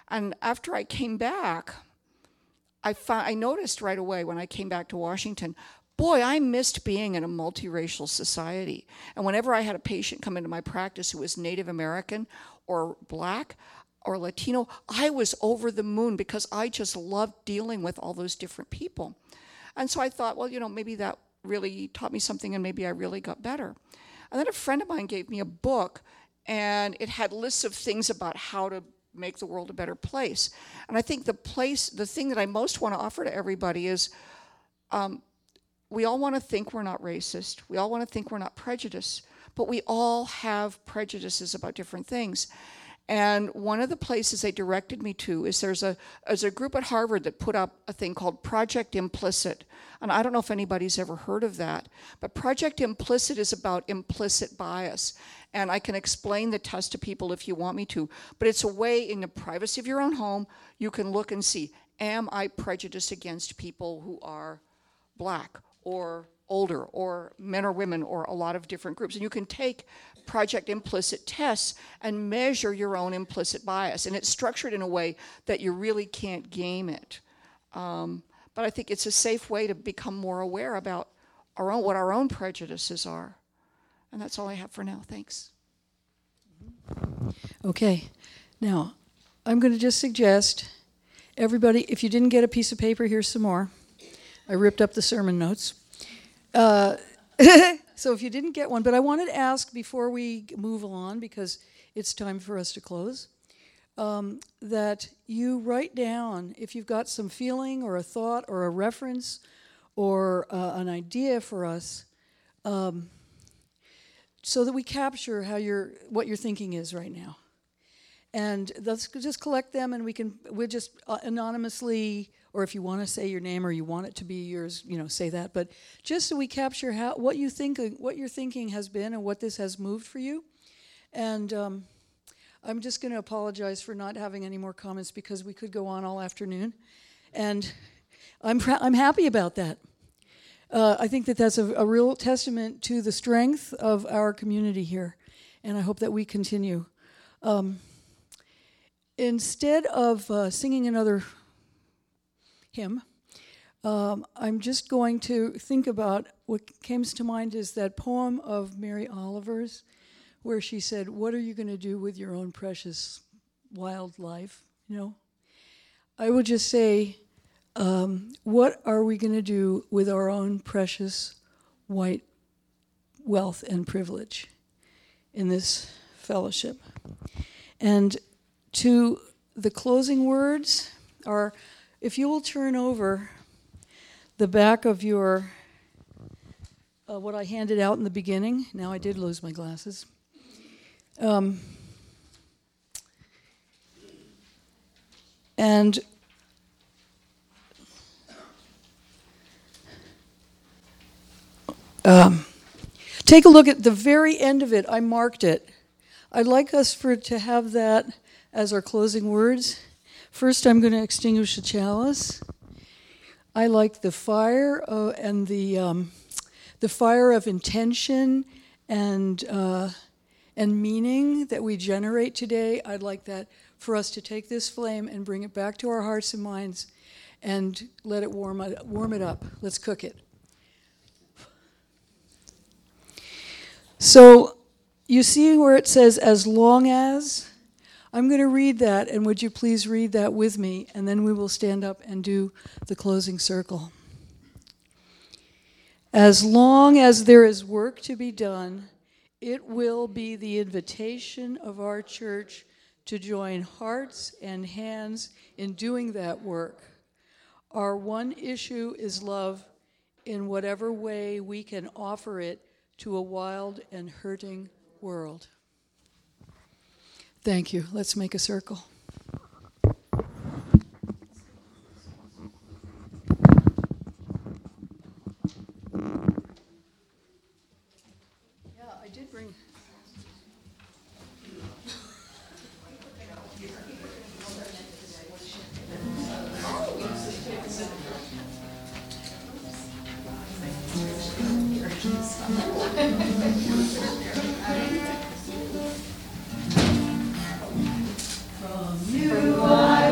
And after I came back, I noticed right away when I came back to Washington, boy, I missed being in a multiracial society. And whenever I had a patient come into my practice who was Native American or Black or Latino, I was over the moon because I just loved dealing with all those different people. And so I thought, well, maybe that really taught me something and maybe I really got better. And then a friend of mine gave me a book, and it had lists of things about how to make the world a better place. And I think the thing that I most want to offer to everybody is we all want to think we're not racist. We all want to think we're not prejudiced, but we all have prejudices about different things. And one of the places they directed me to is there's a group at Harvard that put up a thing called Project Implicit. And I don't know if anybody's ever heard of that, but Project Implicit is about implicit bias. And I can explain the test to people if you want me to, but it's a way in the privacy of your own home, you can look and see, am I prejudiced against people who are Black or older or men or women or a lot of different groups? And you can take Project Implicit tests and measure your own implicit bias. And it's structured in a way that you really can't game it. But I think it's a safe way to become more aware about what our own prejudices are. And that's all I have for now. Thanks. Okay. Now, I'm going to just suggest, everybody, if you didn't get a piece of paper, here's some more. I ripped up the sermon notes. So if you didn't get one, but I wanted to ask before we move on, because it's time for us to close, that you write down, if you've got some feeling or a thought or a reference or an idea for us, so that we capture what your thinking is right now. And let's just collect them, and we'll just anonymously, or if you want to say your name or you want it to be yours, say that. But just so we capture what your thinking has been and what this has moved for you. And I'm just going to apologize for not having any more comments because we could go on all afternoon, and I'm happy about that. I think that's a real testament to the strength of our community here, and I hope that we continue. Instead of singing another hymn, I'm just going to think about what comes to mind is that poem of Mary Oliver's where she said, "What are you going to do with your own precious wild life?" I would just say, what are we going to do with our own precious white wealth and privilege in this fellowship? And to the closing words are, if you will turn over the back of your, what I handed out in the beginning. Now I did lose my glasses. And take a look at the very end of it. I marked it. I'd like us to have that as our closing words. First, I'm going to extinguish the chalice. I like the fire and the fire of intention and meaning that we generate today. I'd like that for us to take this flame and bring it back to our hearts and minds and let it warm it up. Let's cook it. So you see where it says, as long as? I'm going to read that, and would you please read that with me, and then we will stand up and do the closing circle. As long as there is work to be done, it will be the invitation of our church to join hearts and hands in doing that work. Our one issue is love in whatever way we can offer it to a wild and hurting world. Thank you. Let's make a circle. Yeah, I did bring... From you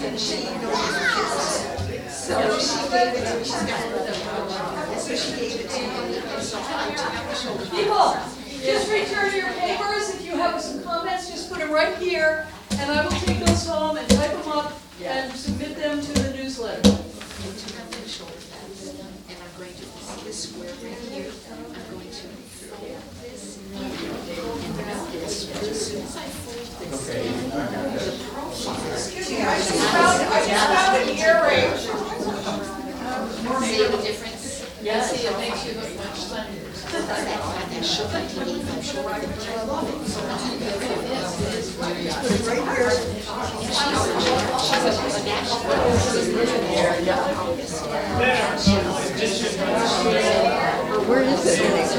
People, just return your papers. If you have some comments, just put them right here, and I will take those home and type them up and submit them to the newsletter. Excuse me, I just found an earring. See the difference? Yes. See, it makes you look much funnier. Where is it?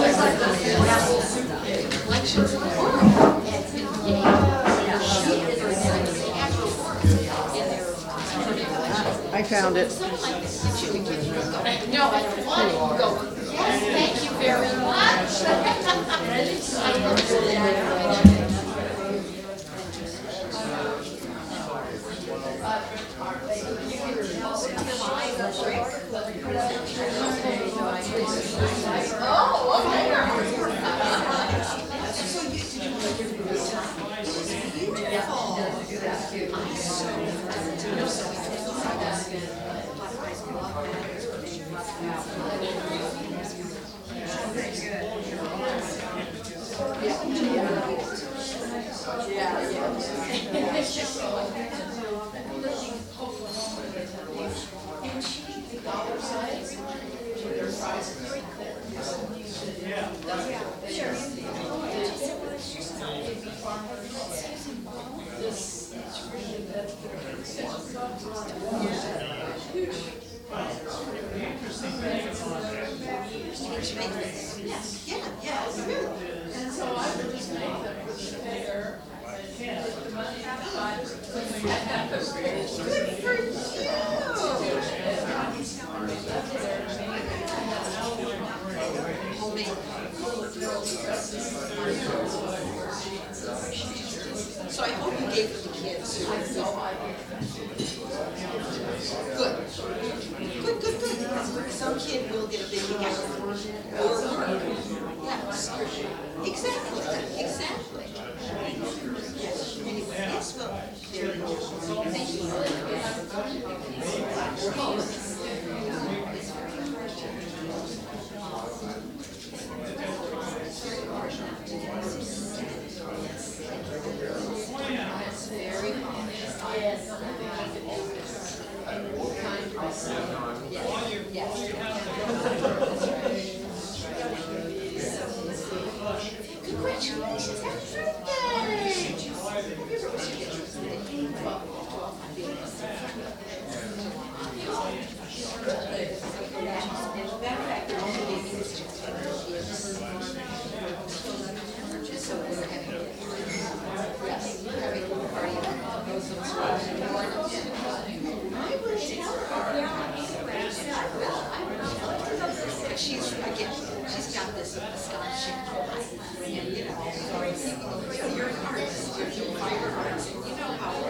I found it. No, I don't want to go. Yes, thank you very So I hope you gave it to kids. Good. Good. Some kid will get a big gift. Or work. Yes. Exactly. Yes. Anyway, yes, well, there you go. Thank she's got this astonishing eye. And you know, you're an artist, you're a fire artist, and you know how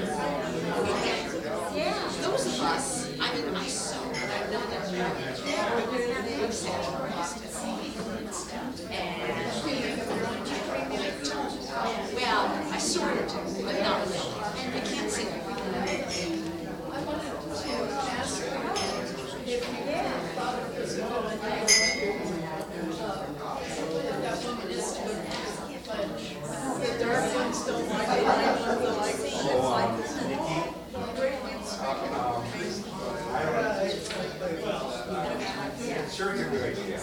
those of us, I mean, I sew, but I've done that. And well, I sort of do, but not really. I can't sing everything. I wanted to ask if you thought of this the dark ones don't like it. Sure, it's a good idea.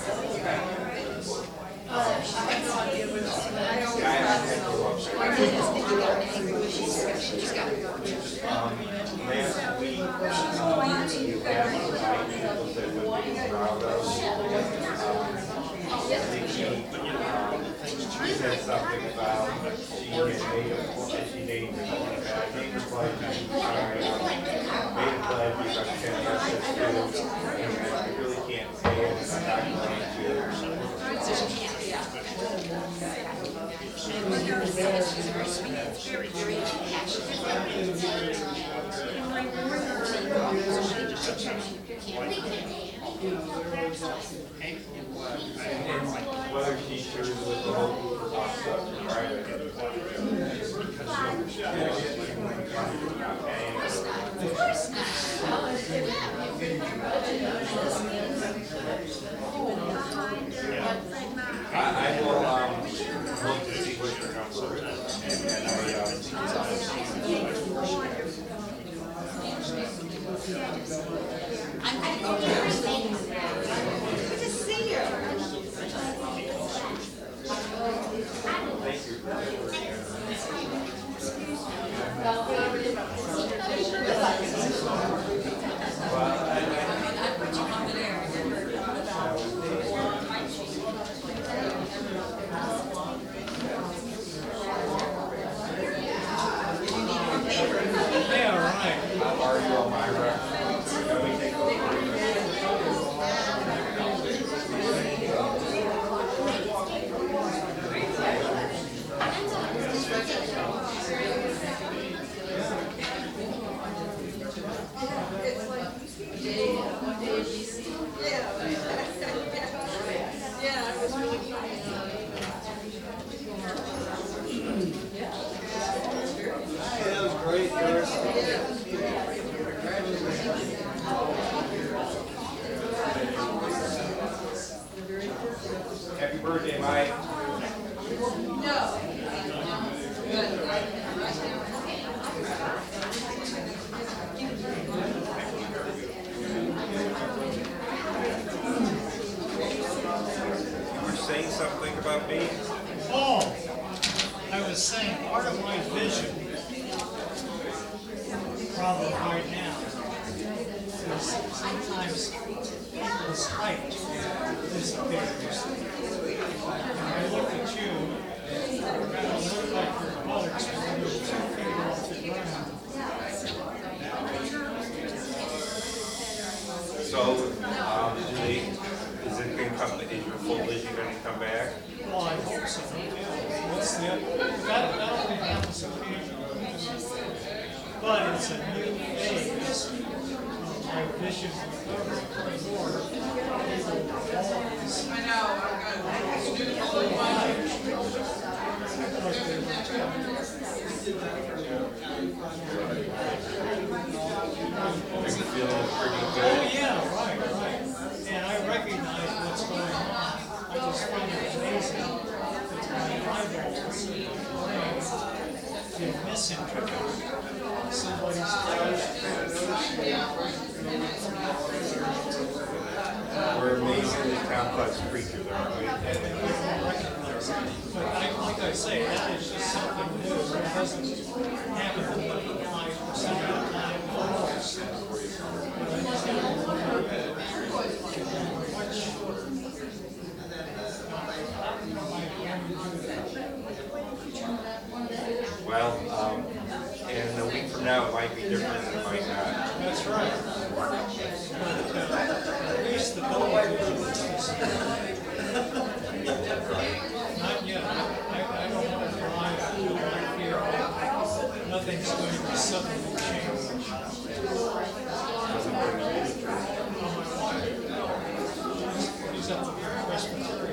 I have no idea what She's got it. Last week, you had somebody who said what they were proud of. I think she said something about she had made a pledge, made a pledge because she can't access to, and I really can't pay it, I'm not going to. So she can't, yeah. She's very sweet, very, very passionate. Whether teachers with the whole group or not stuff, right? I will look to see what your number is. Good to see you. How are you, Elmira? Can we take over? That was great, Doris. Happy birthday, Mike. You were saying something about me? Oh, I was saying part of my vision problem right now is sometimes people's height disappears. When I look at you, you kind of look like your buttocks when you're 2 feet off the ground. So, is it going to come, is your full vision going to come back? Well, I hope so. What's that'll be happens occasionally. But it's a new phase of my vision recovery more. I Are you feeling pretty Oh, good? yeah, right. And I recognize what's going on. I just find it amazing that my eyeballs get misinterpreted. Somebody's We're amazingly complex creatures, aren't we? But like I say, that is just something new. It doesn't happen 5% of the time. Almost. Well, and a week from now it might be different and it might not. That's right. At least the goal is not yet. I don't want to drive until I feel nothing's going to suddenly change. He's up to Presbyterian.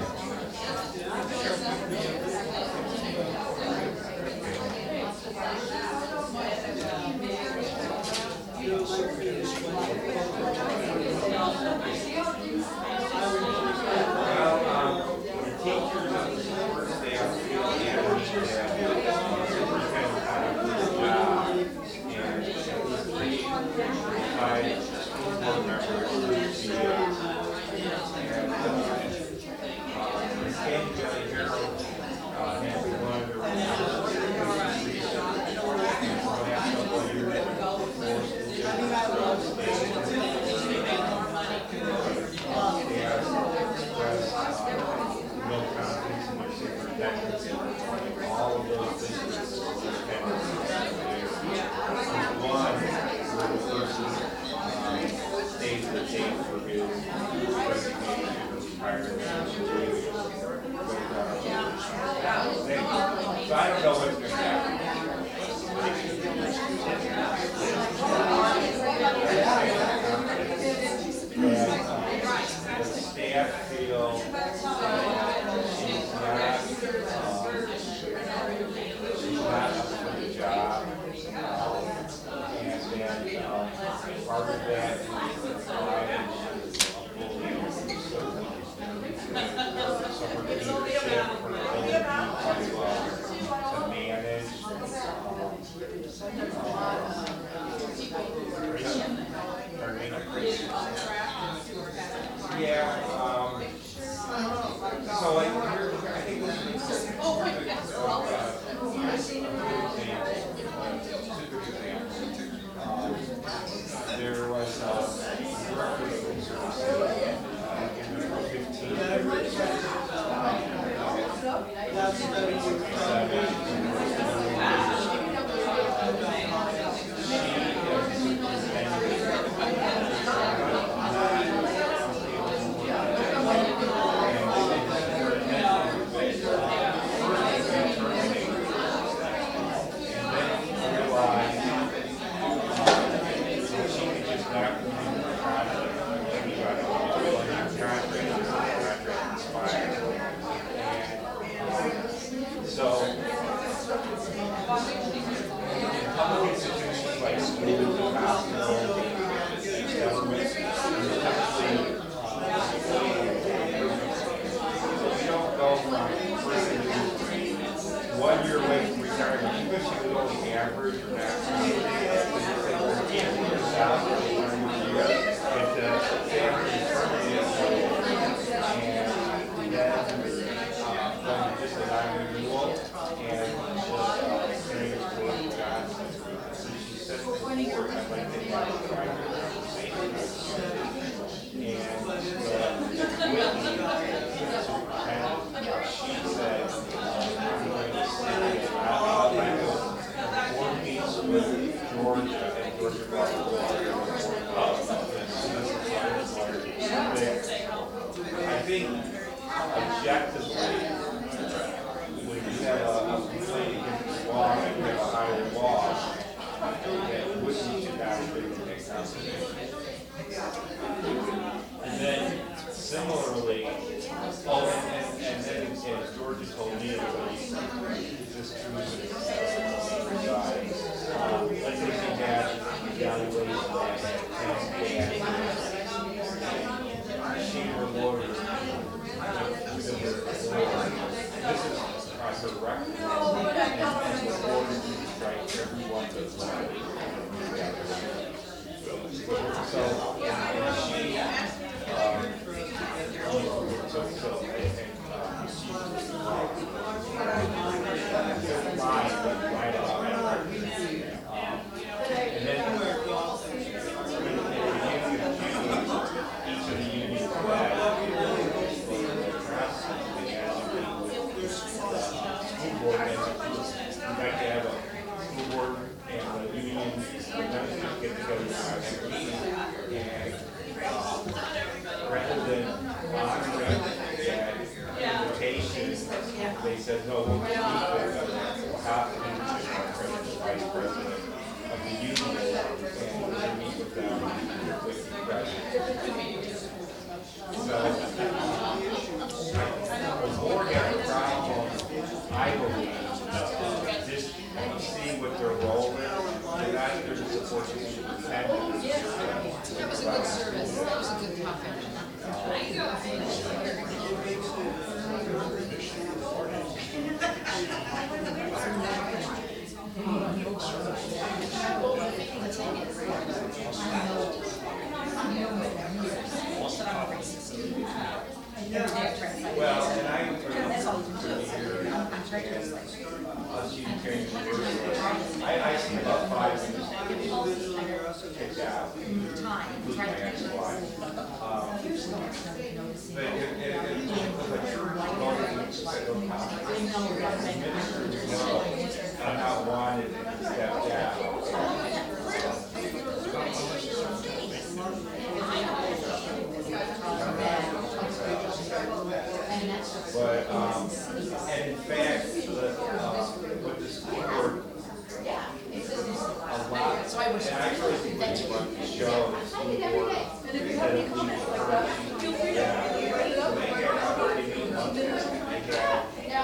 part of that is providing some leadership for the ability to manage so like here, I think this is there was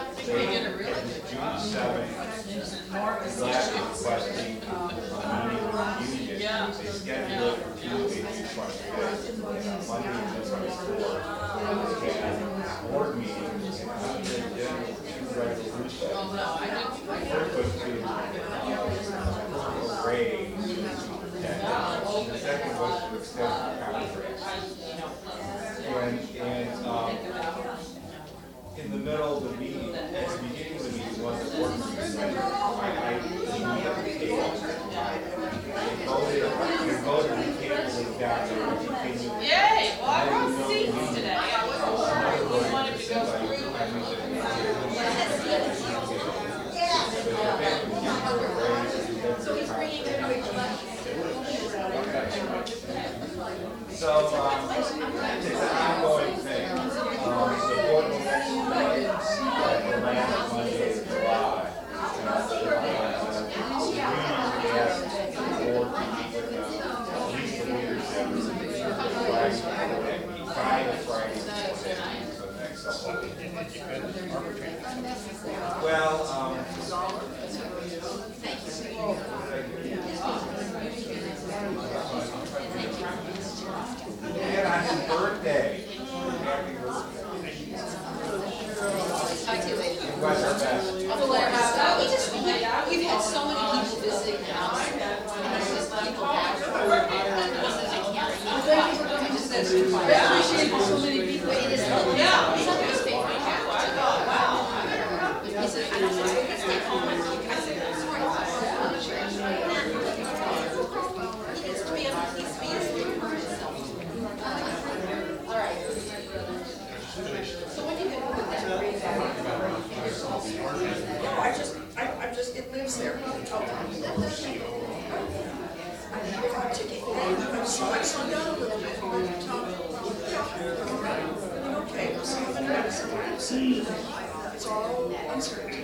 June 7th, requesting union, they scheduled it for 2 weeks, but Monday and Tuesday had a board meeting, and they did 2 resolutions. The first was to raise, and the second was to extend the contract. In the middle of the meeting, at the beginning of the meeting, one of the board members said, I need a table. They voted the table down there and continued. Yay! Well, I brought seats today. I wanted to go through. So he's bringing So, it's an ongoing thing. The board will next meet the last Monday of July. The union asked the board to meet with at least the leadership Friday, so next couple. Well, and on his birthday. Happy birthday. Talk to you later. You guys are best. We've had so many people visiting the house. And it's just people back. I appreciate so many people. It is. Yeah. He said, I'm not going to stay home. I said, sorry. He needs to be able to speak for himself. All right. So when you get over that? No, it lives there. I slowed down a little bit on the top. Okay, so I'm going to say it's all uncertainty.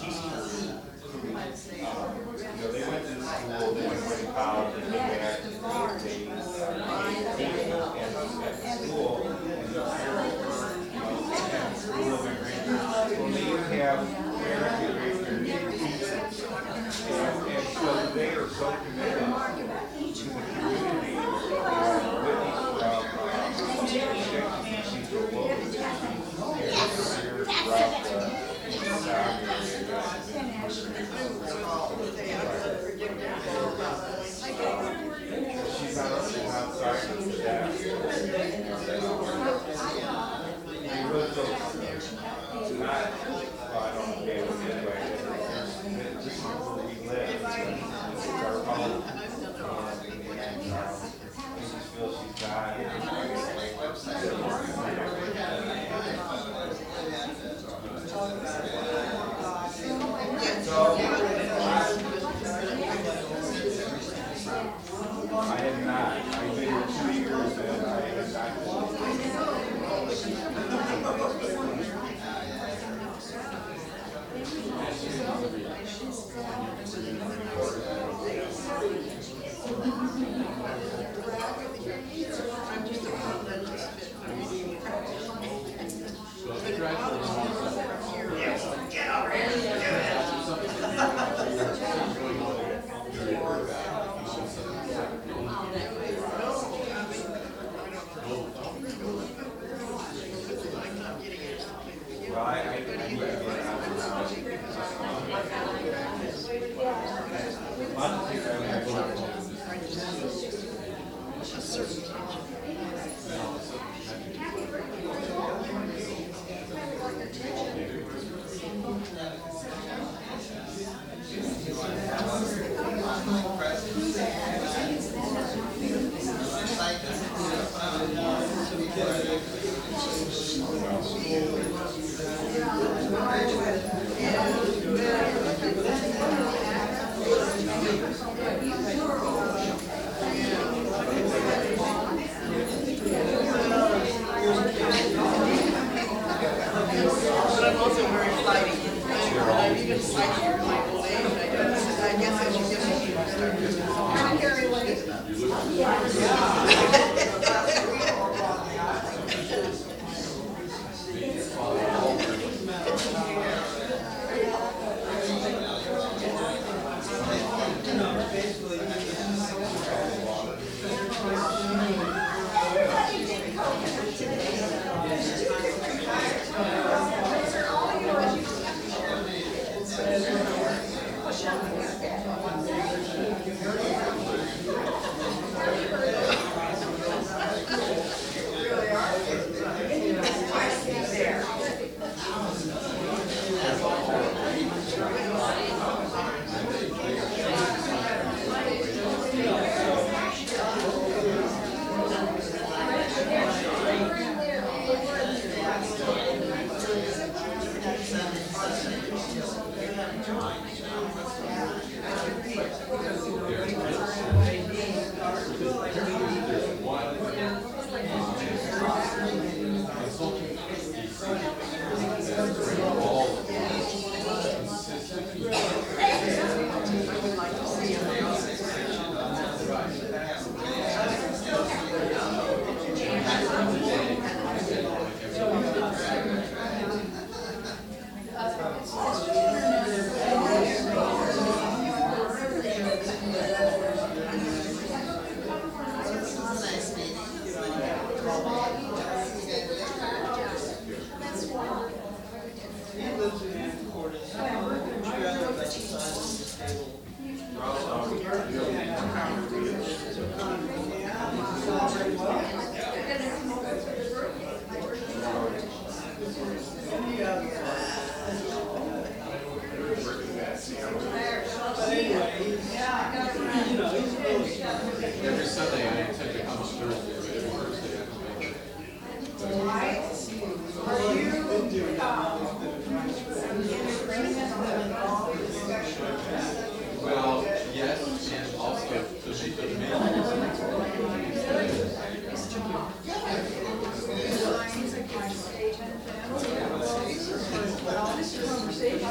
they went to school, they went to college, and came back, and at school, when they have and so they are so committed to the community. She's outside of the desk. Tonight, well, I don't care what anyway. This is where we live. It's our home. And I just feel she's got I have not. I've been here 2 years and I have not.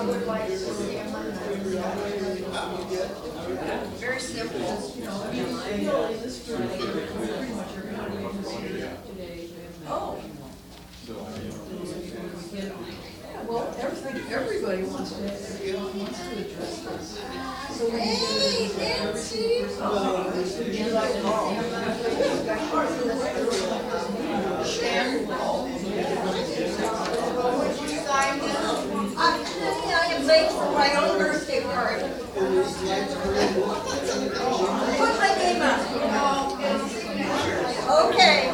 would like to see him. Very simple. Oh. Well, everybody wants to address this. So Hey, Nancy! I am late for my own birthday party. Put my name up. Okay.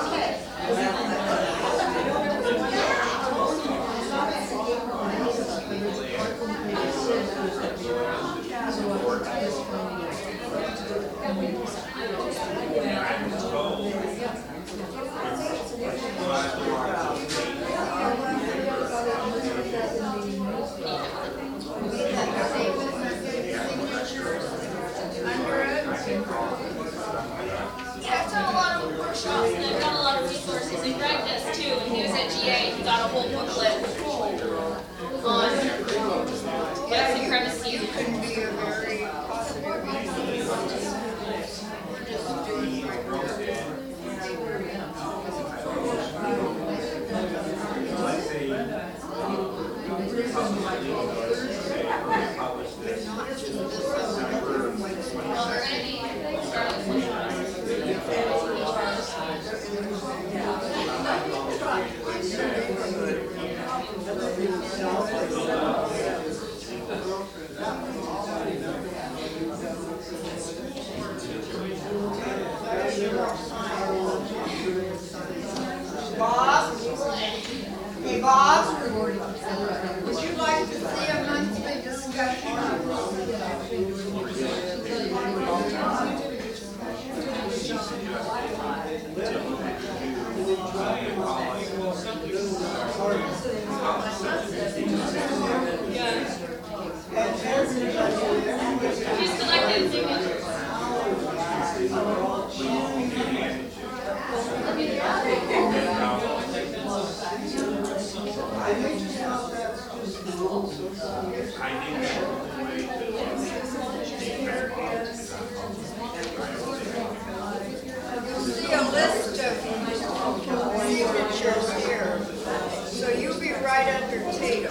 Yeah, I've done a lot of workshops and I've done a lot of resources, and Greg does too. When he was at GA, he got a whole booklet on white supremacy. Couldn't be a very Bob? Hey, Bob? Would you like to see a monthly discussion? He's collected signatures. You'll see a list of signatures here. So you'll be right under Tatum.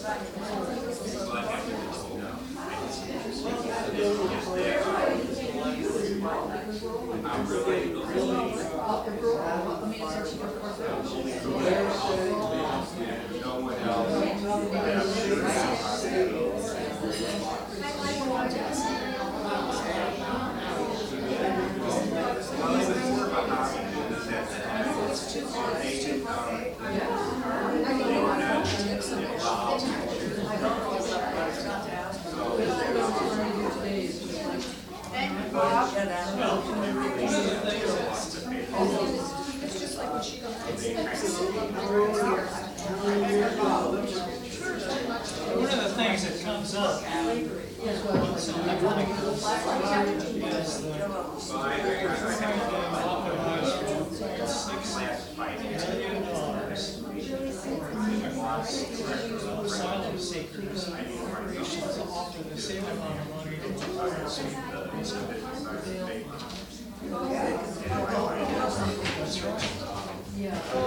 One of the things that comes up is asylum seekers operations often the same amount of money That's right.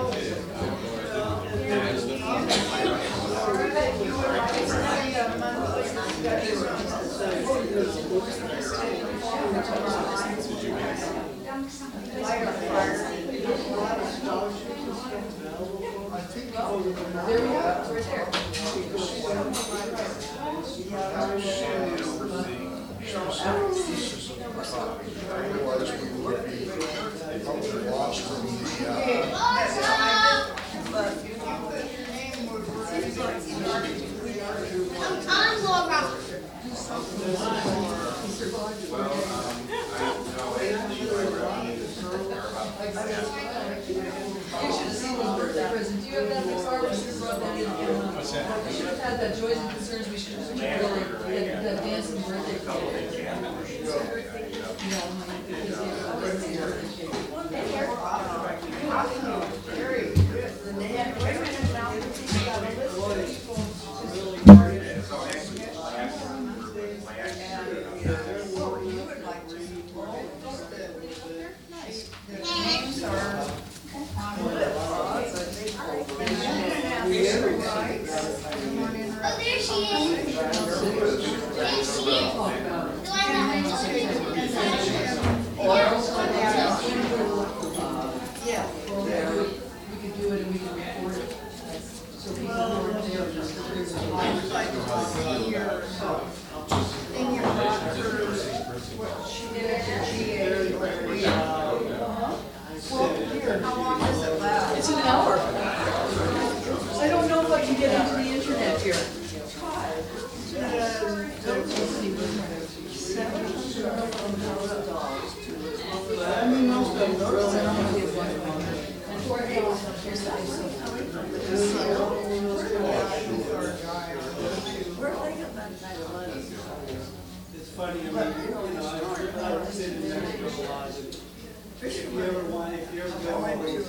I'm Laura. You should have seen the birthday present. Do you have that Pixar? We should have brought that in. What's that? We should have had that Joys and Concerns. We should have that dancing birthday cake. Very good. Wait a minute now. It's funny, I mean, I've been in Mexico a lot. If you ever go over to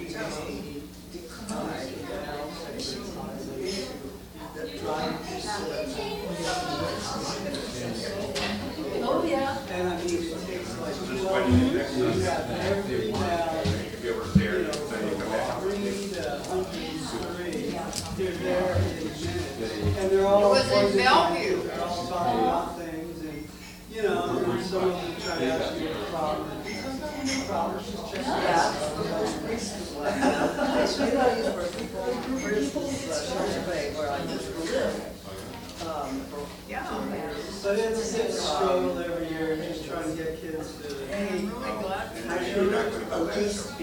oh yeah. And I mean, it takes like Just when you next time, every now, if you ever there, then you come back. 3 to 103. They're there in a minute, and they're all. It was in Bellevue. They're all talking about things, and some of them try to ask you a problem. And sometimes the problem is just check it out. But it's a struggle every year, just trying to get kids to. Hey, You're not going to go back.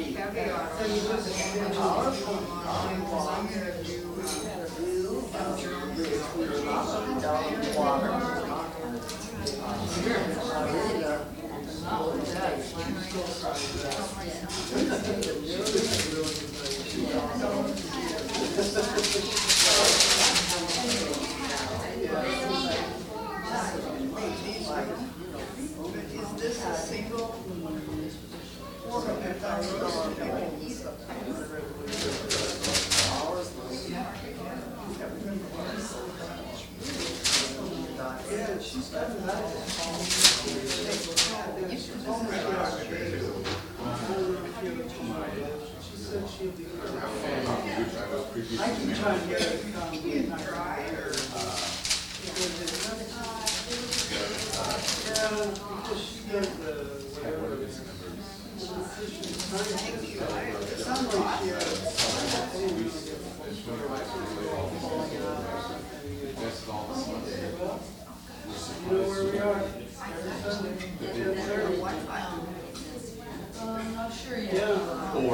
Is this a single? Yeah, she's got that. She said she'll be. I can try and get her to come. Yeah, because she does the whatever. You know where we are? I'm not sure yet. Yeah. Or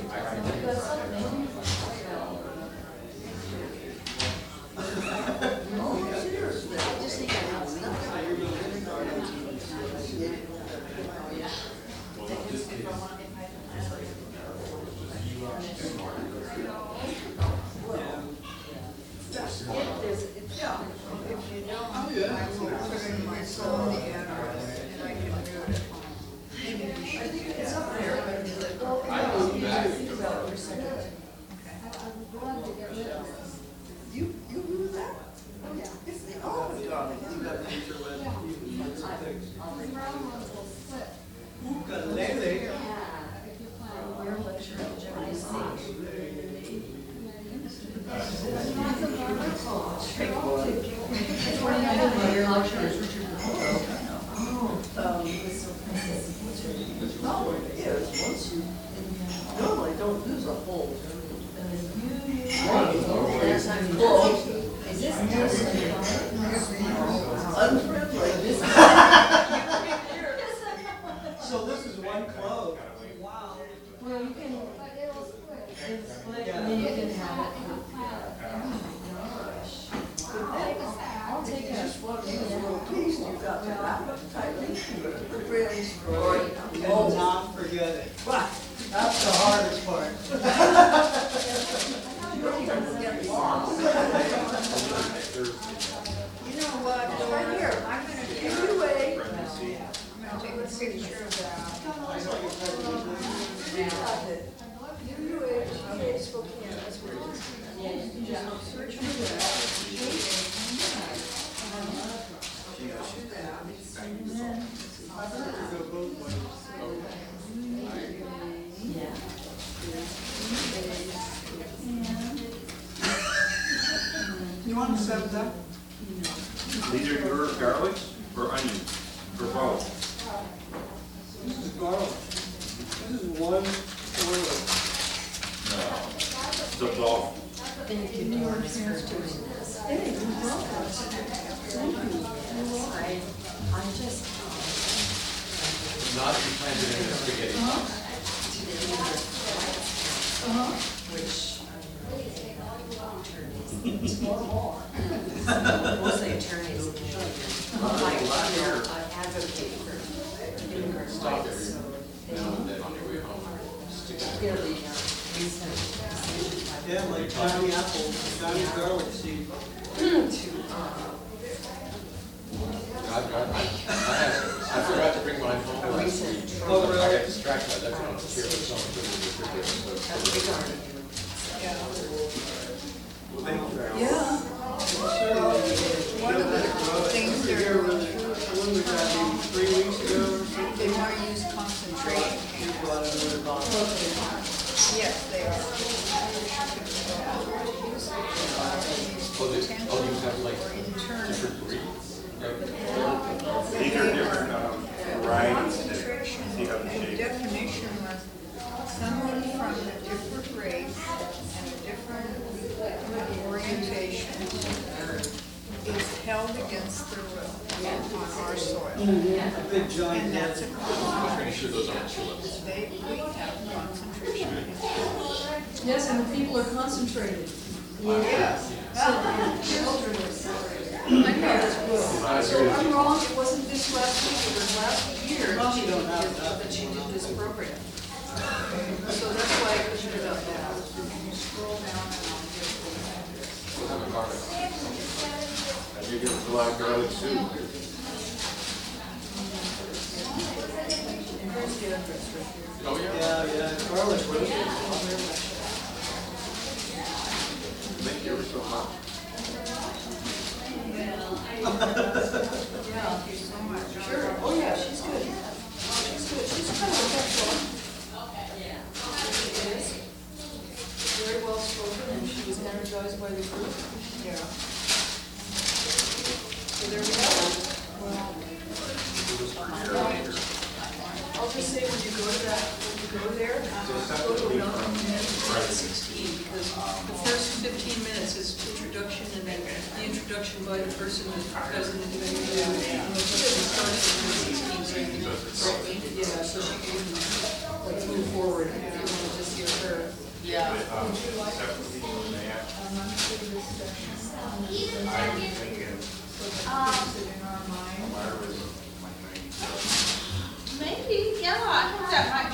So this is one clove. Wow. Well, you can, it's split and then you can have it. I'll take it. And not forget it. That's the hardest part. You know what, right here, I'm gonna give you away. I'm gonna take a picture of that. Give you away, Spokane, that's where it is. Search for that. You want to set that? These are your garlics or onions, or both? This is garlic. This is one oil. No. So both. Thank you, Doris, for doing this. Hey, you're welcome. Thank you. I just. not you plan to do spaghetti. Which. Most of the attorneys like, advocate for immigrant rights, so they feel the recent decisions by the Yeah, like Johnny Apple, Johnny Garlic seed. I forgot to bring mine home last week. Oh, really? I got distracted. I left it on the chair with someone put it in the refrigerator. Yeah. One of the things they're, When was that, maybe 3 weeks ago or something? they want to use concentration camps. Yes, they are. You have like Internally. different breeds? These are different varieties that Concentration, see how the the shape. definition was someone from a different race and a different orientation is held against their will on our soil. Big giant. And that's a concentration. Those aren't tulips. We have concentration camps. Yes, and the people are concentrated. Yes. I know, that's good. So I'm wrong, it wasn't this last week, it was last year that she did this program. So that's why I pushed it up now. Scroll down and I'll give We'll have a garlic. And you give us a lot of garlic soup. Oh, yeah? Yeah, garlic roast. Thank you ever so much. Thank you so much. Sure, oh yeah, she's good. She's good, she's kind of a tough one. She is. Very well spoken, and she was energized by the group. Yeah. So there we go. I'll just say when you go to that, when you go there, go to Welcome Minute 16, because the first 15 minutes is introduction, and then the introduction by the person who's president. And then you do, she doesn't start at 16, so you can, yeah, so she can like move forward if you want to just hear her. Yeah. Separately from that, I was thinking, Myra was like 97. Maybe, yeah, I think that might